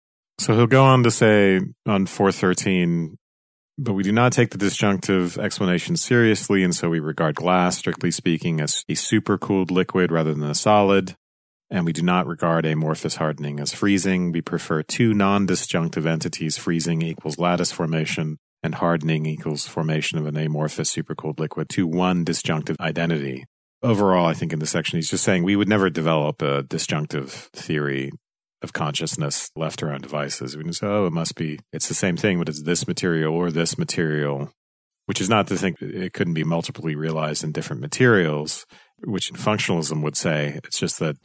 So he'll go on to say on 413, but we do not take the disjunctive explanation seriously, and so we regard glass, strictly speaking, as a supercooled liquid rather than a solid, and we do not regard amorphous hardening as freezing. We prefer two non-disjunctive entities, freezing equals lattice formation, and hardening equals formation of an amorphous supercooled liquid, to one disjunctive identity. Overall, I think in this section, he's just saying we would never develop a disjunctive theory of consciousness left around devices. We can say, oh, it's the same thing, but it's this material or this material, which is not to think it couldn't be multiply realized in different materials, which functionalism would say. It's just that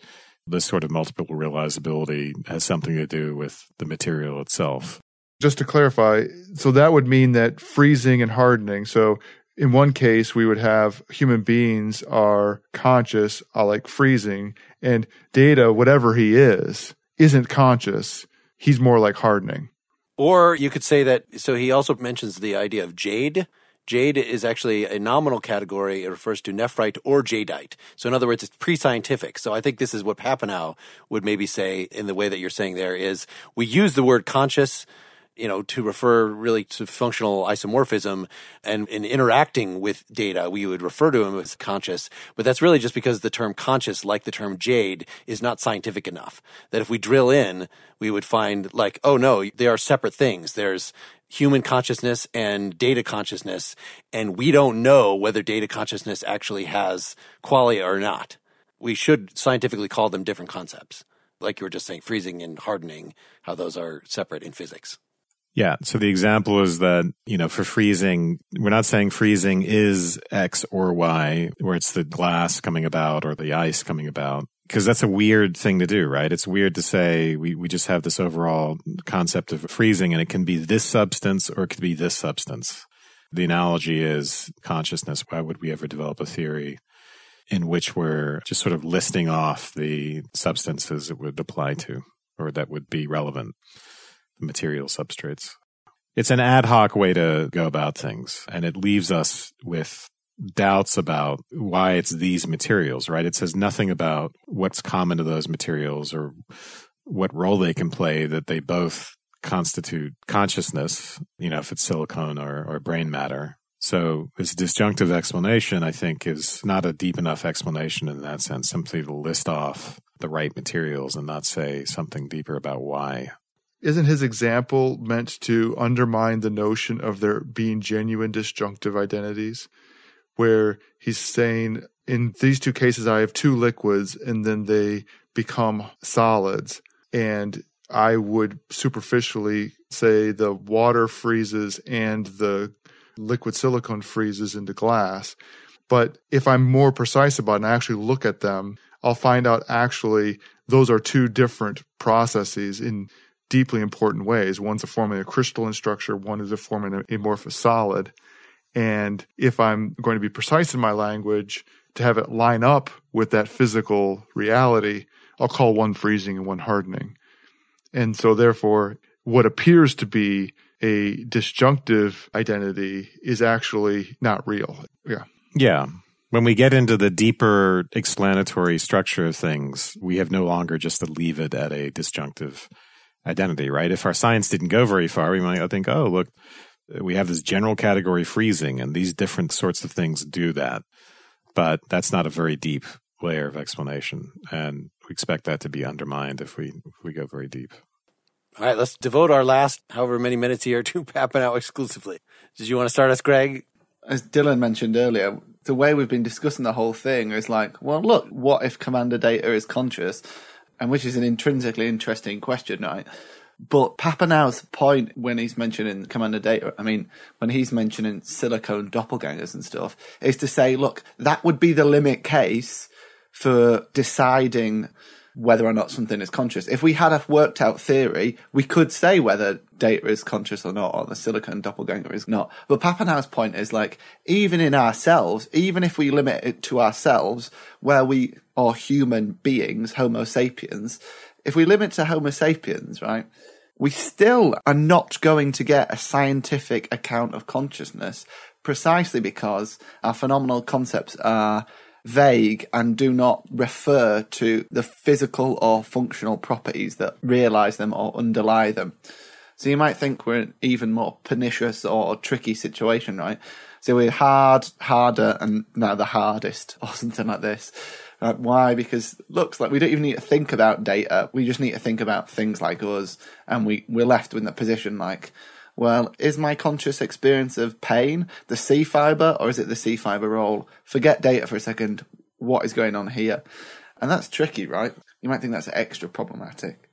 this sort of multiple realizability has something to do with the material itself. Just to clarify, so that would mean that freezing and hardening. So in one case, we would have human beings are conscious, like freezing, and Data, whatever he is, isn't conscious. He's more like hardening. Or you could say that, so he also mentions the idea of jade. Jade is actually a nominal category. It refers to nephrite or jadeite. So in other words, it's pre-scientific. So I think this is what Papineau would maybe say in the way that you're saying there is we use the word conscious, to refer really to functional isomorphism, and in interacting with data, we would refer to him as conscious. But that's really just because the term conscious, like the term jade, is not scientific enough. That if we drill in, we would find like, oh no, they are separate things. There's human consciousness and data consciousness, and we don't know whether data consciousness actually has qualia or not. We should scientifically call them different concepts. Like you were just saying, freezing and hardening, how those are separate in physics. Yeah. So the example is that, for freezing, we're not saying freezing is X or Y, where it's the glass coming about or the ice coming about, because that's a weird thing to do, right? It's weird to say we just have this overall concept of freezing and it can be this substance or it could be this substance. The analogy is consciousness. Why would we ever develop a theory in which we're just sort of listing off the substances it would apply to or that would be relevant? Material substrates. It's an ad hoc way to go about things, and it leaves us with doubts about why it's these materials, right? It says nothing about what's common to those materials or what role they can play, that they both constitute consciousness, if it's silicone or brain matter. So this disjunctive explanation, I think, is not a deep enough explanation in that sense, simply to list off the right materials and not say something deeper about why. Isn't his example meant to undermine the notion of there being genuine disjunctive identities, where he's saying, in these two cases, I have two liquids and then they become solids. And I would superficially say the water freezes and the liquid silicone freezes into glass. But if I'm more precise about it and I actually look at them, I'll find out actually those are two different processes in deeply important ways. One's forming a crystalline structure, one is forming an amorphous solid. And if I'm going to be precise in my language, to have it line up with that physical reality, I'll call one freezing and one hardening. And so therefore, what appears to be a disjunctive identity is actually not real. Yeah. Yeah. When we get into the deeper explanatory structure of things, we have no longer just to leave it at a disjunctive identity, right? If our science didn't go very far, we might think, oh, look, we have this general category freezing, and these different sorts of things do that. But that's not a very deep layer of explanation, and we expect that to be undermined if we go very deep. All right, let's devote our last however many minutes here to Papineau exclusively. Did you want to start us, Greg? As Dylan mentioned earlier, the way we've been discussing the whole thing is like, well, look, what if Commander Data is conscious? And which is an intrinsically interesting question, right? But Papineau's point when he's mentioning Commander Data, when he's mentioning silicone doppelgangers and stuff, is to say, look, that would be the limit case for deciding whether or not something is conscious. If we had a worked out theory, we could say whether Data is conscious or not, or the silicone doppelganger is not. But Papineau's point is like, even in ourselves, even if we limit it to ourselves, where we are human beings, Homo sapiens, if we limit to Homo sapiens, right, we still are not going to get a scientific account of consciousness, precisely because our phenomenal concepts are vague and do not refer to the physical or functional properties that realize them or underlie them. So you might think we're in an even more pernicious or tricky situation, right? So we're harder, and now the hardest, or something like this. Why? Because it looks like we don't even need to think about data. We just need to think about things like us, and we're left in the position like, well, is my conscious experience of pain the C fiber, or is it the C fiber role? Forget data for a second. What is going on here? And that's tricky, right? You might think that's extra problematic.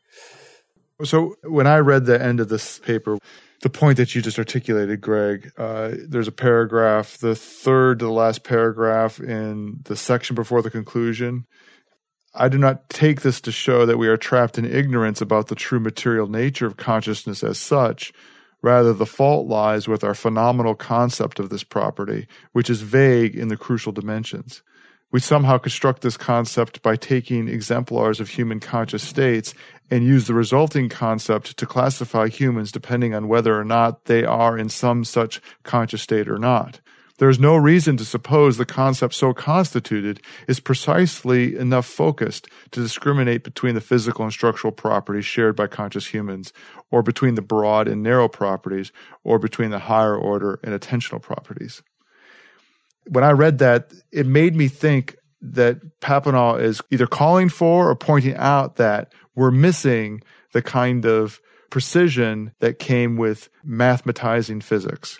So when I read the end of this paper, the point that you just articulated, Greg, there's a paragraph, the third to the last paragraph in the section before the conclusion. I do not take this to show that we are trapped in ignorance about the true material nature of consciousness as such. Rather, the fault lies with our phenomenal concept of this property, which is vague in the crucial dimensions. We somehow construct this concept by taking exemplars of human conscious states and use the resulting concept to classify humans depending on whether or not they are in some such conscious state or not. There is no reason to suppose the concept so constituted is precisely enough focused to discriminate between the physical and structural properties shared by conscious humans, or between the broad and narrow properties, or between the higher order and attentional properties. When I read that, it made me think that Papineau is either calling for or pointing out that we're missing the kind of precision that came with mathematizing physics.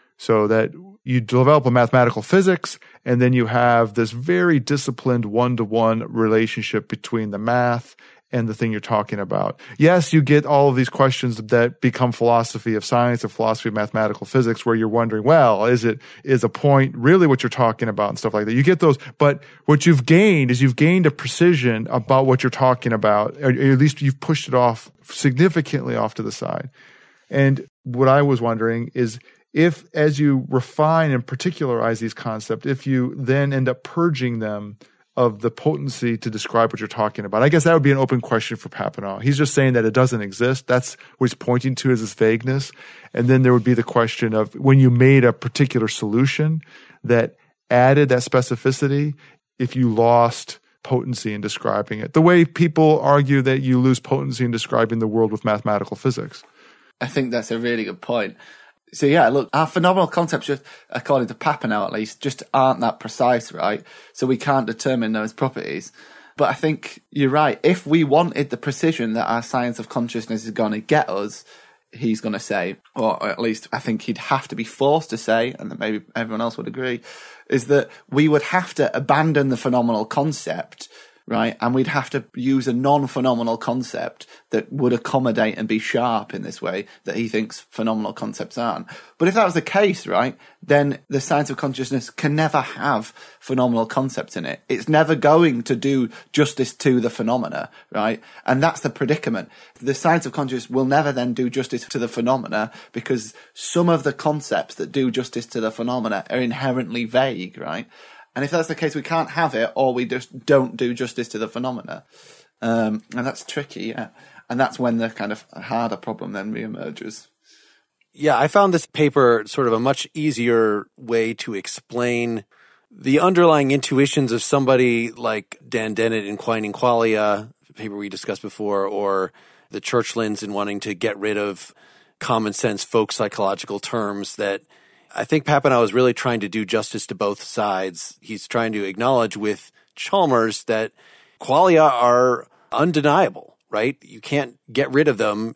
So that you develop a mathematical physics, and then you have this very disciplined one-to-one relationship between the math and the thing you're talking about. Yes, you get all of these questions that become philosophy of science or philosophy of mathematical physics, where you're wondering, well, is a point really what you're talking about and stuff like that? You get those, but what you've gained is you've gained a precision about what you're talking about, or at least you've pushed it off significantly off to the side. And what I was wondering is, if, as you refine and particularize these concepts, if you then end up purging them of the potency to describe what you're talking about, I guess that would be an open question for Papineau. He's just saying that it doesn't exist. That's what he's pointing to as this vagueness. And then there would be the question of when you made a particular solution that added that specificity, if you lost potency in describing it, the way people argue that you lose potency in describing the world with mathematical physics. I think that's a really good point. So yeah, look, our phenomenal concepts, just according to Papineau at least, just aren't that precise, right? So we can't determine those properties. But I think you're right. If we wanted the precision that our science of consciousness is going to get us, he's going to say, or at least I think he'd have to be forced to say, and that maybe everyone else would agree, is that we would have to abandon the phenomenal concept, right? And we'd have to use a non-phenomenal concept that would accommodate and be sharp in this way that he thinks phenomenal concepts aren't. But if that was the case, right, then the science of consciousness can never have phenomenal concepts in it. It's never going to do justice to the phenomena, right? And that's the predicament. The science of consciousness will never then do justice to the phenomena because some of the concepts that do justice to the phenomena are inherently vague, right? And if that's the case, we can't have it, or we just don't do justice to the phenomena. And that's tricky, yeah. And that's when the kind of harder problem then reemerges. Yeah, I found this paper sort of a much easier way to explain the underlying intuitions of somebody like Dan Dennett in Quine and Qualia, the paper we discussed before, or the Churchlands in wanting to get rid of common sense folk psychological terms that I think Papineau is really trying to do justice to both sides. He's trying to acknowledge with Chalmers that qualia are undeniable, right? You can't get rid of them,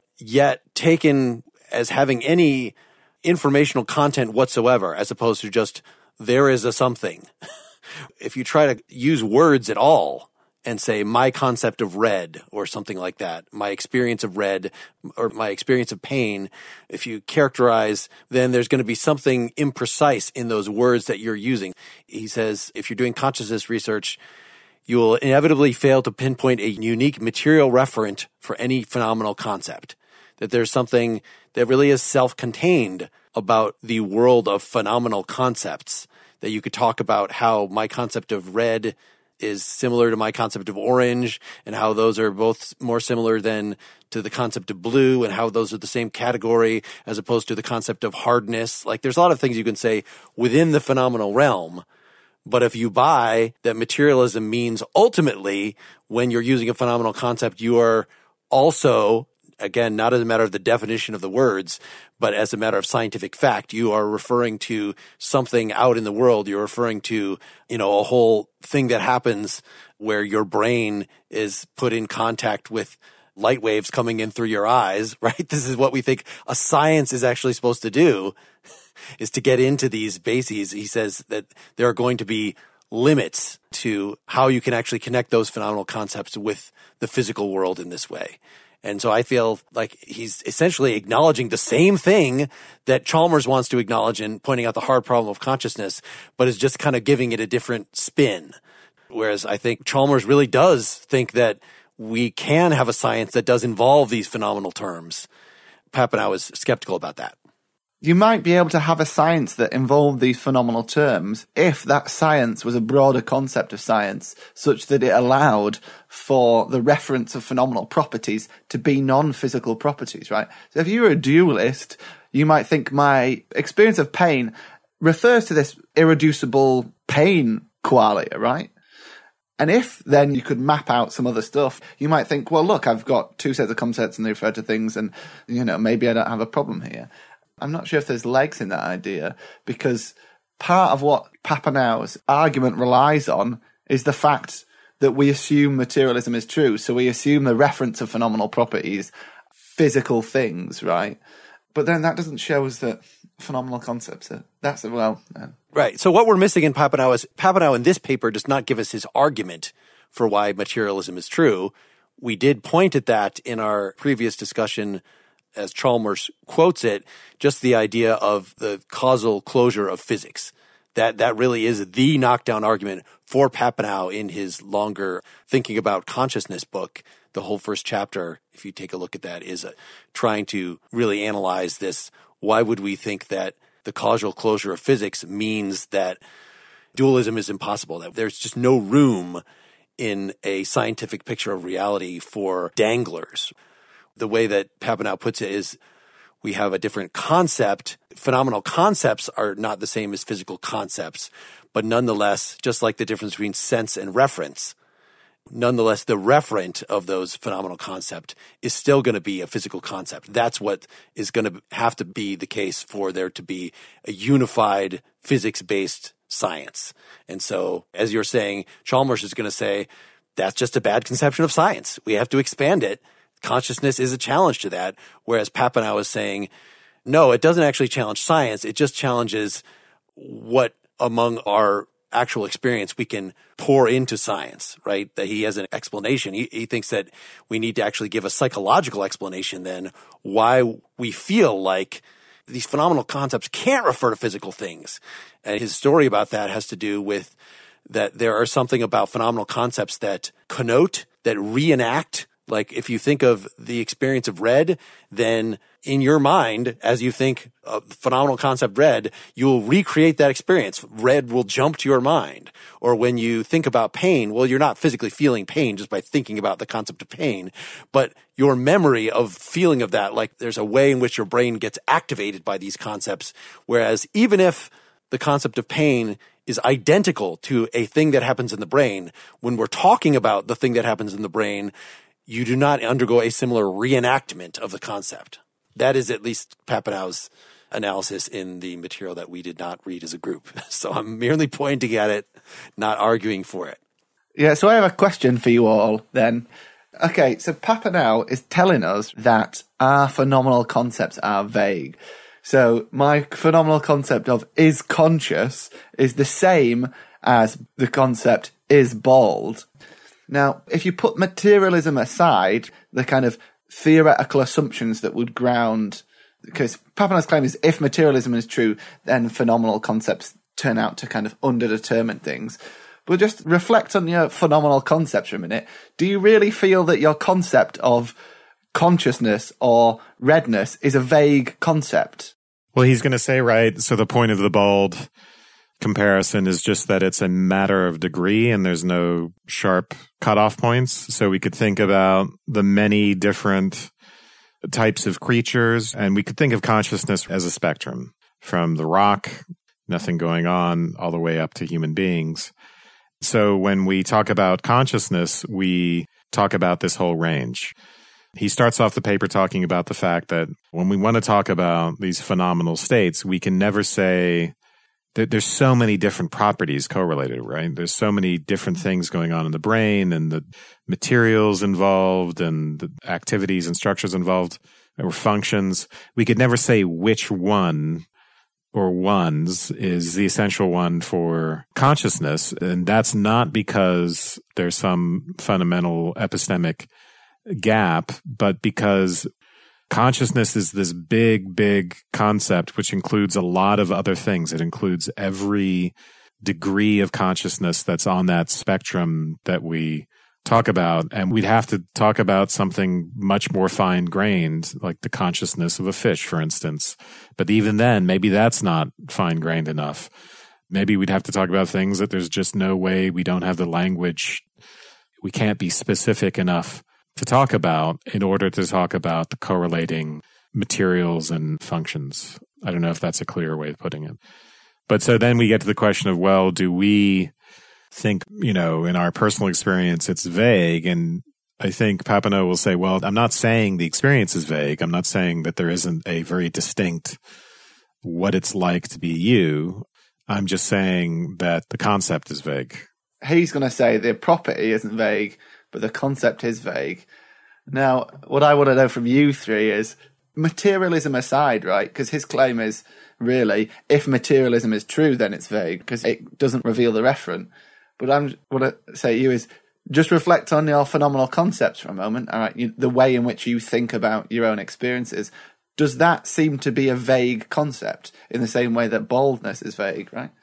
yet taken as having any informational content whatsoever, as opposed to just there is a something. If you try to use words at all and say my concept of red or something like that, my experience of red or my experience of pain, if you characterize, then there's going to be something imprecise in those words that you're using. He says if you're doing consciousness research, you will inevitably fail to pinpoint a unique material referent for any phenomenal concept. That there's something that really is self-contained about the world of phenomenal concepts, that you could talk about how my concept of red is similar to my concept of orange, and how those are both more similar than to the concept of blue, and how those are the same category as opposed to the concept of hardness. Like there's a lot of things you can say within the phenomenal realm, but if you buy that materialism means ultimately when you're using a phenomenal concept, you are also, again, not as a matter of the definition of the words, but as a matter of scientific fact, you are referring to something out in the world. You're referring to, a whole thing that happens where your brain is put in contact with light waves coming in through your eyes, right? This is what we think a science is actually supposed to do, is to get into these bases. He says that there are going to be limits to how you can actually connect those phenomenal concepts with the physical world in this way. And so I feel like he's essentially acknowledging the same thing that Chalmers wants to acknowledge in pointing out the hard problem of consciousness, but is just kind of giving it a different spin. Whereas I think Chalmers really does think that we can have a science that does involve these phenomenal terms. Papineau is skeptical about that. You might be able to have a science that involved these phenomenal terms if that science was a broader concept of science, such that it allowed for the reference of phenomenal properties to be non-physical properties, right? So if you were a dualist, you might think my experience of pain refers to this irreducible pain qualia, right? And if then you could map out some other stuff, you might think, well, look, I've got two sets of concepts and they refer to things and, maybe I don't have a problem here. I'm not sure if there's legs in that idea, because part of what Papineau's argument relies on is the fact that we assume materialism is true. So we assume the reference of phenomenal properties, physical things, right? But then that doesn't show us that phenomenal concepts are, Right. So what we're missing in Papineau is Papineau in this paper does not give us his argument for why materialism is true. We did point at that in our previous discussion, as Chalmers quotes it, just the idea of the causal closure of physics. That really is the knockdown argument for Papineau in his longer Thinking About Consciousness book. The whole first chapter, if you take a look at that, is trying to really analyze this. Why would we think that the causal closure of physics means that dualism is impossible, that there's just no room in a scientific picture of reality for danglers? The way that Papineau puts it is we have a different concept. Phenomenal concepts are not the same as physical concepts, but nonetheless, just like the difference between sense and reference, nonetheless, the referent of those phenomenal concept is still going to be a physical concept. That's what is going to have to be the case for there to be a unified physics-based science. And so, as you're saying, Chalmers is going to say, that's just a bad conception of science. We have to expand it. Consciousness is a challenge to that, whereas Papineau is saying, no, it doesn't actually challenge science. It just challenges what among our actual experience we can pour into science, right? That he has an explanation. He thinks that we need to actually give a psychological explanation then why we feel like these phenomenal concepts can't refer to physical things. And his story about that has to do with that there are something about phenomenal concepts that connote, that reenact. Like if you think of the experience of red, then in your mind, as you think of the phenomenal concept red, you will recreate that experience. Red will jump to your mind. Or when you think about pain, well, you're not physically feeling pain just by thinking about the concept of pain, but your memory of feeling of that, like there's a way in which your brain gets activated by these concepts. Whereas even if the concept of pain is identical to a thing that happens in the brain, when we're talking about the thing that happens in the brain, you do not undergo a similar reenactment of the concept. That is at least Papineau's analysis in the material that we did not read as a group. So I'm merely pointing at it, not arguing for it. Yeah, so I have a question for you all then. Okay, so Papineau is telling us that our phenomenal concepts are vague. So my phenomenal concept of is conscious is the same as the concept is bald. Now, if you put materialism aside, the kind of theoretical assumptions that would ground, because Papineau's claim is if materialism is true, then phenomenal concepts turn out to kind of underdetermine things. But just reflect on your phenomenal concepts for a minute. Do you really feel that your concept of consciousness or redness is a vague concept? Well, he's going to say, right, so the point of the bald comparison is just that it's a matter of degree and there's no sharp cutoff points. So we could think about the many different types of creatures, and we could think of consciousness as a spectrum from the rock, nothing going on, all the way up to human beings. So when we talk about consciousness, we talk about this whole range. He starts off the paper talking about the fact that when we want to talk about these phenomenal states, we can never say that there's so many different properties correlated, right? There's so many different things going on in the brain and the materials involved and the activities and structures involved or functions. We could never say which one or ones is the essential one for consciousness. And that's not because there's some fundamental epistemic gap, but because consciousness is this big, big concept which includes a lot of other things. It includes every degree of consciousness that's on that spectrum that we talk about. And we'd have to talk about something much more fine-grained, like the consciousness of a fish, for instance. But even then, maybe that's not fine-grained enough. Maybe we'd have to talk about things that there's just no way, we don't have the language, we can't be specific enough to talk about in order to talk about the correlating materials and functions. I don't know if that's a clear way of putting it. But so then we get to the question of, well, do we think, in our personal experience, it's vague? And I think Papineau will say, well, I'm not saying the experience is vague. I'm not saying that there isn't a very distinct what it's like to be you. I'm just saying that the concept is vague. He's going to say the property isn't vague, but the concept is vague. Now, what I want to know from you three is, materialism aside, right? Because his claim is, really, if materialism is true, then it's vague, because it doesn't reveal the referent. But I want to say to you is, just reflect on your phenomenal concepts for a moment. All right, the way in which you think about your own experiences. Does that seem to be a vague concept in the same way that baldness is vague, right?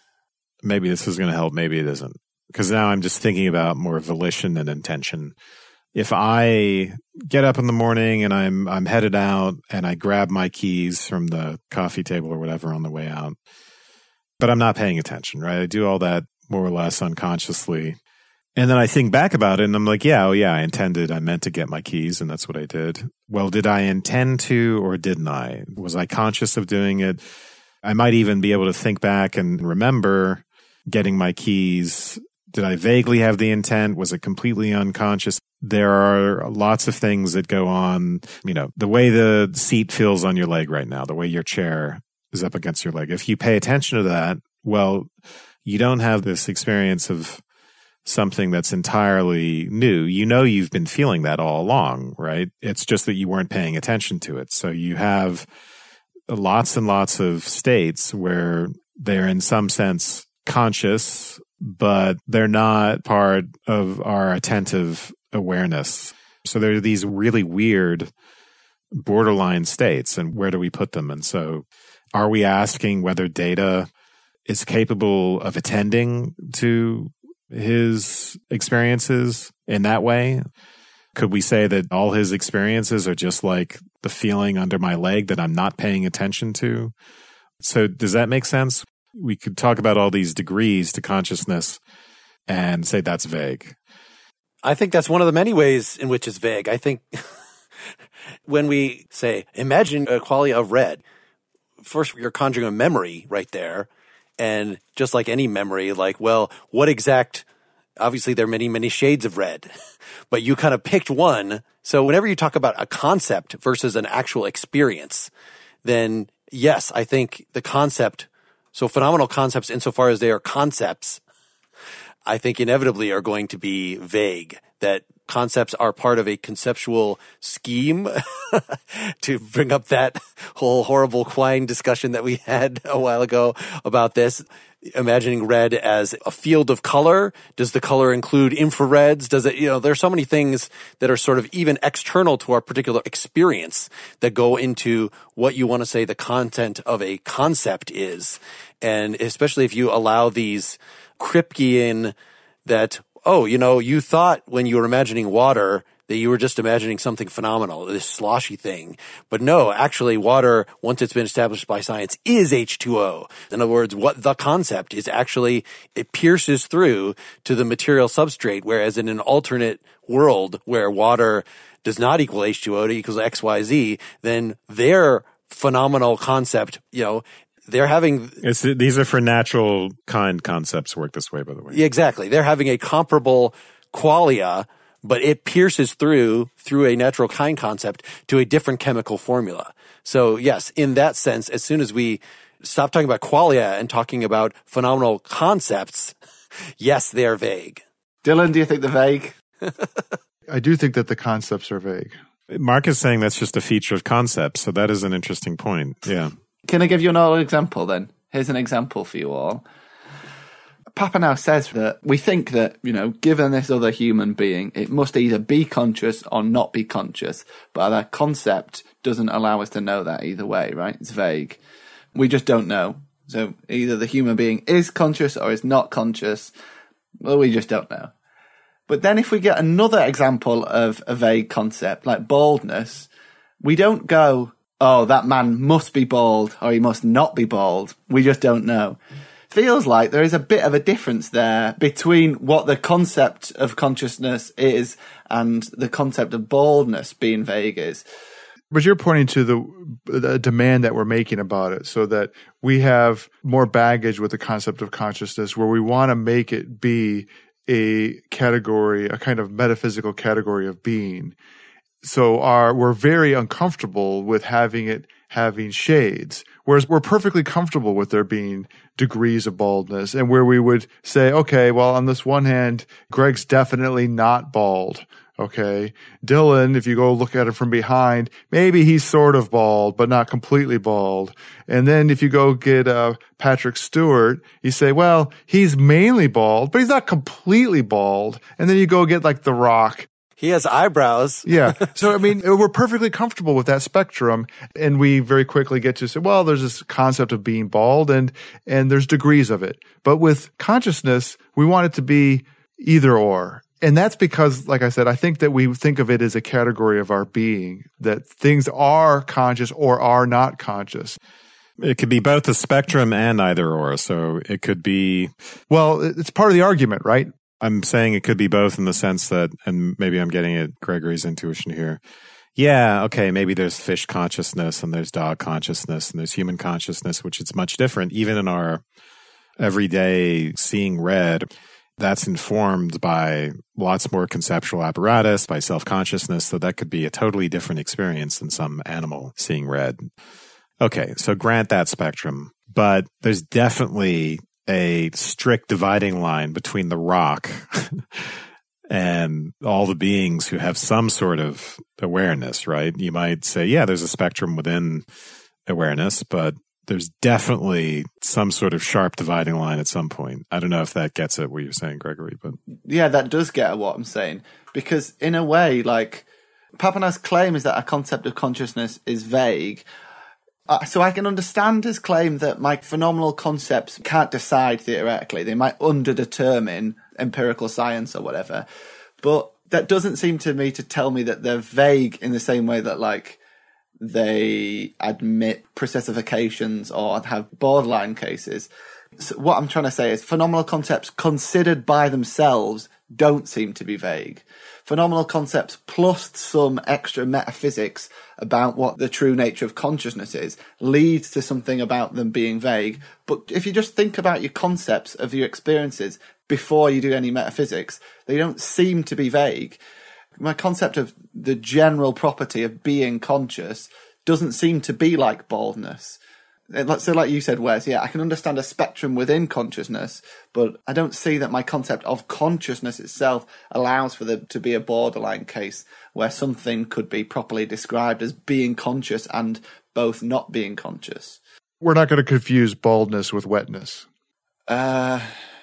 Maybe this is going to help. Maybe it isn't. Because now I'm just thinking about more volition and intention. If I get up in the morning and I'm headed out and I grab my keys from the coffee table or whatever on the way out, but I'm not paying attention, right? I do all that more or less unconsciously. And then I think back about it and I'm like, I meant to get my keys and that's what I did. Well, did I intend to or didn't I? Was I conscious of doing it? I might even be able to think back and remember getting my keys. Did I vaguely have the intent? Was it completely unconscious? There are lots of things that go on. The way the seat feels on your leg right now, the way your chair is up against your leg. If you pay attention to that, well, you don't have this experience of something that's entirely new. You've been feeling that all along, right? It's just that you weren't paying attention to it. So you have lots and lots of states where they're in some sense conscious, but they're not part of our attentive awareness. So there are these really weird borderline states, and where do we put them? And so are we asking whether Data is capable of attending to his experiences in that way? Could we say that all his experiences are just like the feeling under my leg that I'm not paying attention to? So does that make sense? We could talk about all these degrees to consciousness and say that's vague. I think that's one of the many ways in which it's vague. I think when we say, imagine a quality of red, first you're conjuring a memory right there. And just like any memory, obviously there are many, many shades of red, but you kind of picked one. So whenever you talk about a concept versus an actual experience, then yes, I think the concept, so phenomenal concepts insofar as they are concepts, I think inevitably are going to be vague, that concepts are part of a conceptual scheme to bring up that whole horrible Quine discussion that we had a while ago about this, imagining red as a field of color. Does the color include infrareds? Does it, there's so many things that are sort of even external to our particular experience that go into what you want to say the content of a concept is. And especially if you allow these Kripkean that, you thought when you were imagining water that you were just imagining something phenomenal, this sloshy thing. But no, actually water, once it's been established by science, is H2O. In other words, what the concept is actually, it pierces through to the material substrate, whereas in an alternate world where water does not equal H2O, it equals XYZ, then their phenomenal concept, they're having... These are for natural kind concepts work this way, by the way. Yeah, exactly. They're having a comparable qualia, but it pierces through a natural kind concept to a different chemical formula. So yes, in that sense, as soon as we stop talking about qualia and talking about phenomenal concepts, yes, they're vague. Dylan, do you think they're vague? I do think that the concepts are vague. Mark is saying that's just a feature of concepts, so that is an interesting point. Yeah. Can I give you another example then? Here's an example for you all. Papineau says that we think that, given this other human being, it must either be conscious or not be conscious. But that concept doesn't allow us to know that either way, right? It's vague. We just don't know. So either the human being is conscious or is not conscious. Well, we just don't know. But then if we get another example of a vague concept, like baldness, we don't go, oh, that man must be bald or he must not be bald. We just don't know. Feels like there is a bit of a difference there between what the concept of consciousness is and the concept of baldness being vague is. But you're pointing to the demand that we're making about it, so that we have more baggage with the concept of consciousness, where we want to make it be a category, a kind of metaphysical category of being. So we're very uncomfortable with having shades, whereas we're perfectly comfortable with there being degrees of baldness, and where we would say, okay, well, on this one hand, Greg's definitely not bald. Okay. Dylan, if you go look at it from behind, maybe he's sort of bald, but not completely bald. And then if you go get Patrick Stewart, you say, well, he's mainly bald, but he's not completely bald. And then you go get like The Rock. He has eyebrows. Yeah. So, I mean, we're perfectly comfortable with that spectrum. And we very quickly get to say, well, there's this concept of being bald and there's degrees of it. But with consciousness, we want it to be either or. And that's because, like I said, I think that we think of it as a category of our being, that things are conscious or are not conscious. It could be both a spectrum and either or. So it could be. Well, it's part of the argument, right? I'm saying it could be both in the sense that, and maybe I'm getting at Gregory's intuition here. Yeah, okay, maybe there's fish consciousness and there's dog consciousness and there's human consciousness, which is much different. Even in our everyday seeing red, that's informed by lots more conceptual apparatus, by self-consciousness, so that could be a totally different experience than some animal seeing red. Okay, so grant that spectrum, but there's definitely a strict dividing line between the rock and all the beings who have some sort of awareness, right? You might say, yeah, there's a spectrum within awareness, but there's definitely some sort of sharp dividing line at some point. I don't know if that gets at what you're saying, Gregory, but yeah, that does get at what I'm saying, because in a way, like, Papaner's claim is that a concept of consciousness is vague. So I can understand his claim that my phenomenal concepts can't decide theoretically. They might underdetermine empirical science or whatever. But that doesn't seem to me to tell me that they're vague in the same way that, like, they admit processifications or have borderline cases. So what I'm trying to say is phenomenal concepts considered by themselves don't seem to be vague. Phenomenal concepts plus some extra metaphysics about what the true nature of consciousness is leads to something about them being vague. But if you just think about your concepts of your experiences before you do any metaphysics, they don't seem to be vague. My concept of the general property of being conscious doesn't seem to be like baldness. So like you said, Wes, yeah, I can understand a spectrum within consciousness, but I don't see that my concept of consciousness itself allows for there to be a borderline case where something could be properly described as being conscious and both not being conscious. We're not going to confuse baldness with wetness. Yeah,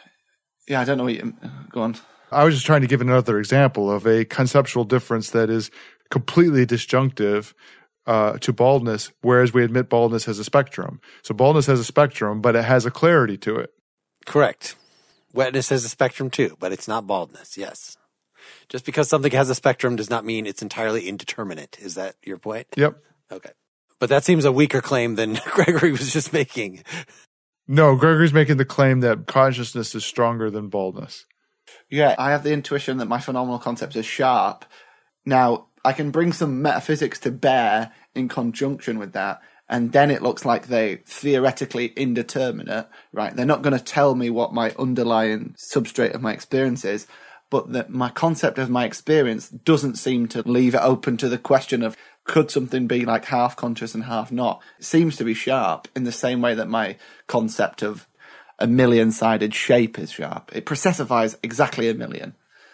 I don't know what you... Go on. I was just trying to give another example of a conceptual difference that is completely disjunctive to baldness, whereas we admit baldness has a spectrum. So baldness has a spectrum, but it has a clarity to it. Correct. Wetness has a spectrum too, but it's not baldness, yes. Just because something has a spectrum does not mean it's entirely indeterminate. Is that your point? Yep. Okay. But that seems a weaker claim than Gregory was just making. No, Gregory's making the claim that consciousness is stronger than baldness. Yeah, I have the intuition that my phenomenal concepts are sharp. Now, I can bring some metaphysics to bear in conjunction with that, and then it looks like they're theoretically indeterminate, right? They're not going to tell me what my underlying substrate of my experience is, but that my concept of my experience doesn't seem to leave it open to the question of could something be like half conscious and half not? It seems to be sharp in the same way that my concept of a million-sided shape is sharp. It processifies exactly a million.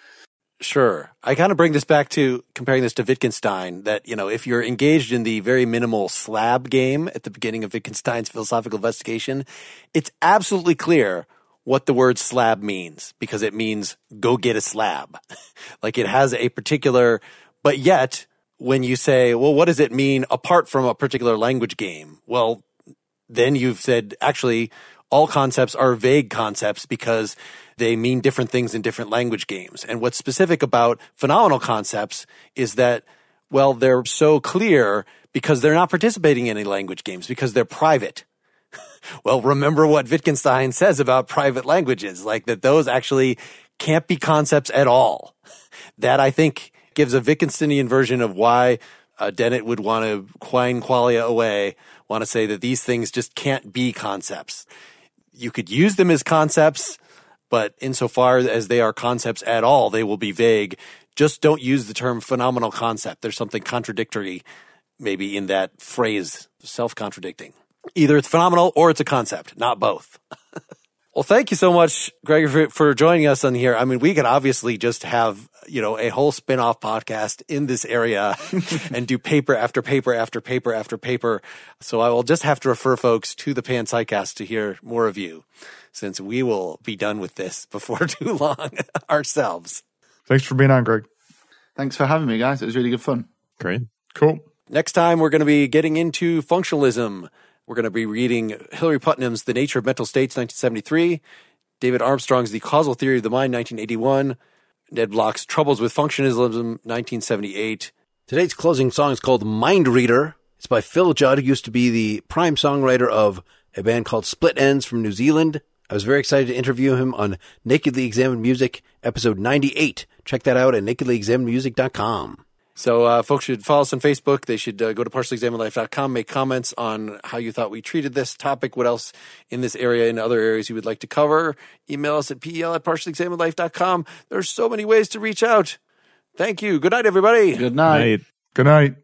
Sure. I kind of bring this back to comparing this to Wittgenstein, that, you know, if you're engaged in the very minimal slab game at the beginning of Wittgenstein's philosophical investigation, it's absolutely clear what the word slab means, because it means go get a slab. Like, it has a particular, but yet when you say, well, what does it mean apart from a particular language game? Well, then you've said, actually, all concepts are vague concepts because they mean different things in different language games. And what's specific about phenomenal concepts is that, well, they're so clear because they're not participating in any language games, because they're private. Well, remember what Wittgenstein says about private languages, like that those actually can't be concepts at all. That, I think, gives a Wittgensteinian version of why Dennett would want to quine qualia away, want to say that these things just can't be concepts. You could use them as concepts, but insofar as they are concepts at all, they will be vague. Just don't use the term phenomenal concept. There's something contradictory maybe in that phrase, self-contradicting. Either it's phenomenal or it's a concept, not both. Well, thank you so much, Gregory, for joining us on here. I mean, we could obviously just have, a whole spin-off podcast in this area and do paper after paper after paper after paper. So I will just have to refer folks to the Panpsycast to hear more of you, since we will be done with this before too long ourselves. Thanks for being on, Greg. Thanks for having me, guys. It was really good fun. Great. Cool. Next time, we're going to be getting into functionalism. We're going to be reading Hilary Putnam's The Nature of Mental States, 1973, David Armstrong's The Causal Theory of the Mind, 1981, Ned Block's Troubles with Functionalism, 1978. Today's closing song is called Mind Reader. It's by Phil Judd, who used to be the prime songwriter of a band called Split Enz from New Zealand. I was very excited to interview him on Nakedly Examined Music, episode 98. Check that out at nakedlyexaminedmusic.com. So folks should follow us on Facebook. They should go to partiallyexaminedlife.com, make comments on how you thought we treated this topic, what else in this area and other areas you would like to cover. Email us at pel@partiallyexaminedlife.com. There's so many ways to reach out. Thank you. Good night, everybody. Good night. Good night.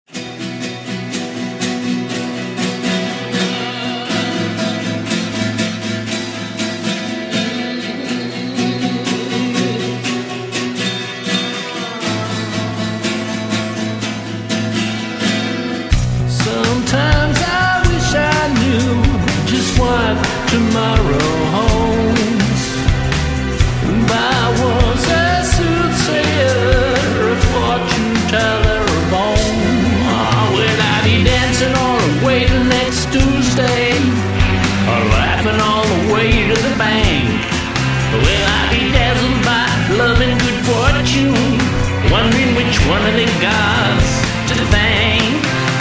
Sometimes I wish I knew just what tomorrow holds. I was a soothsayer, a fortune teller of old. Will I be dancing all the way to next Tuesday, or laughing all the way to the bank? Will I be dazzled by love and good fortune, wondering which one of the gods to thank?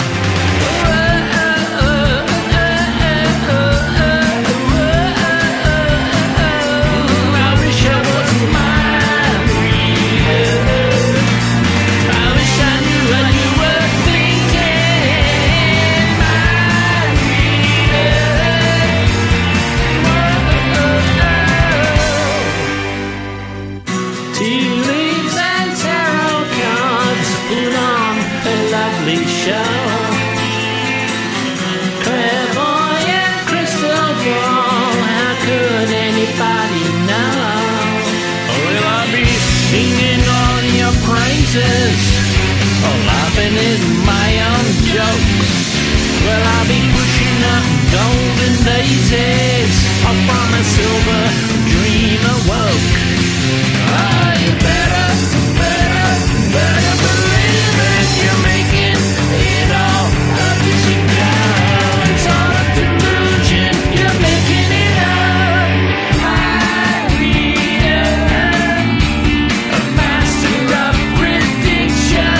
Laughing at my own jokes. Well, I'll be pushing up golden daisies up from a silver dream awoke. Oh, you better believe it. You're making it all up as you go. It's all a delusion. You're making it up. My reader, a master of prediction.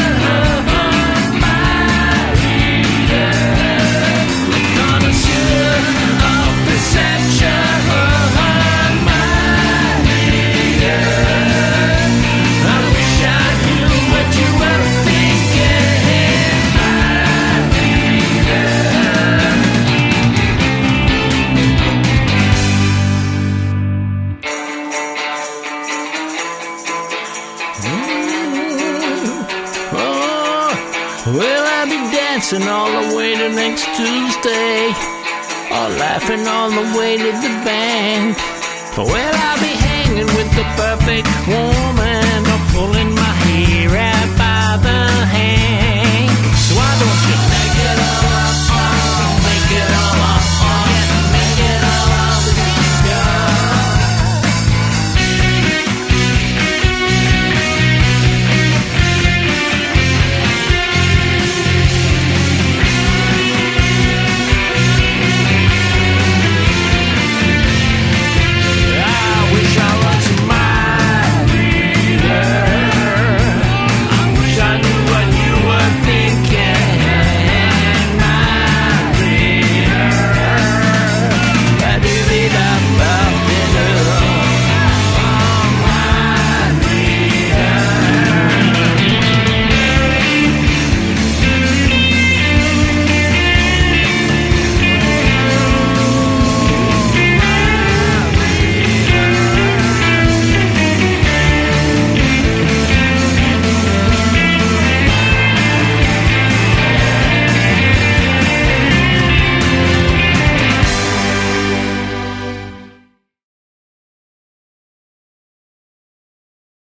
Will I be dancing all the way to next Tuesday, or laughing all the way to the bank? Will I be hanging with the perfect woman?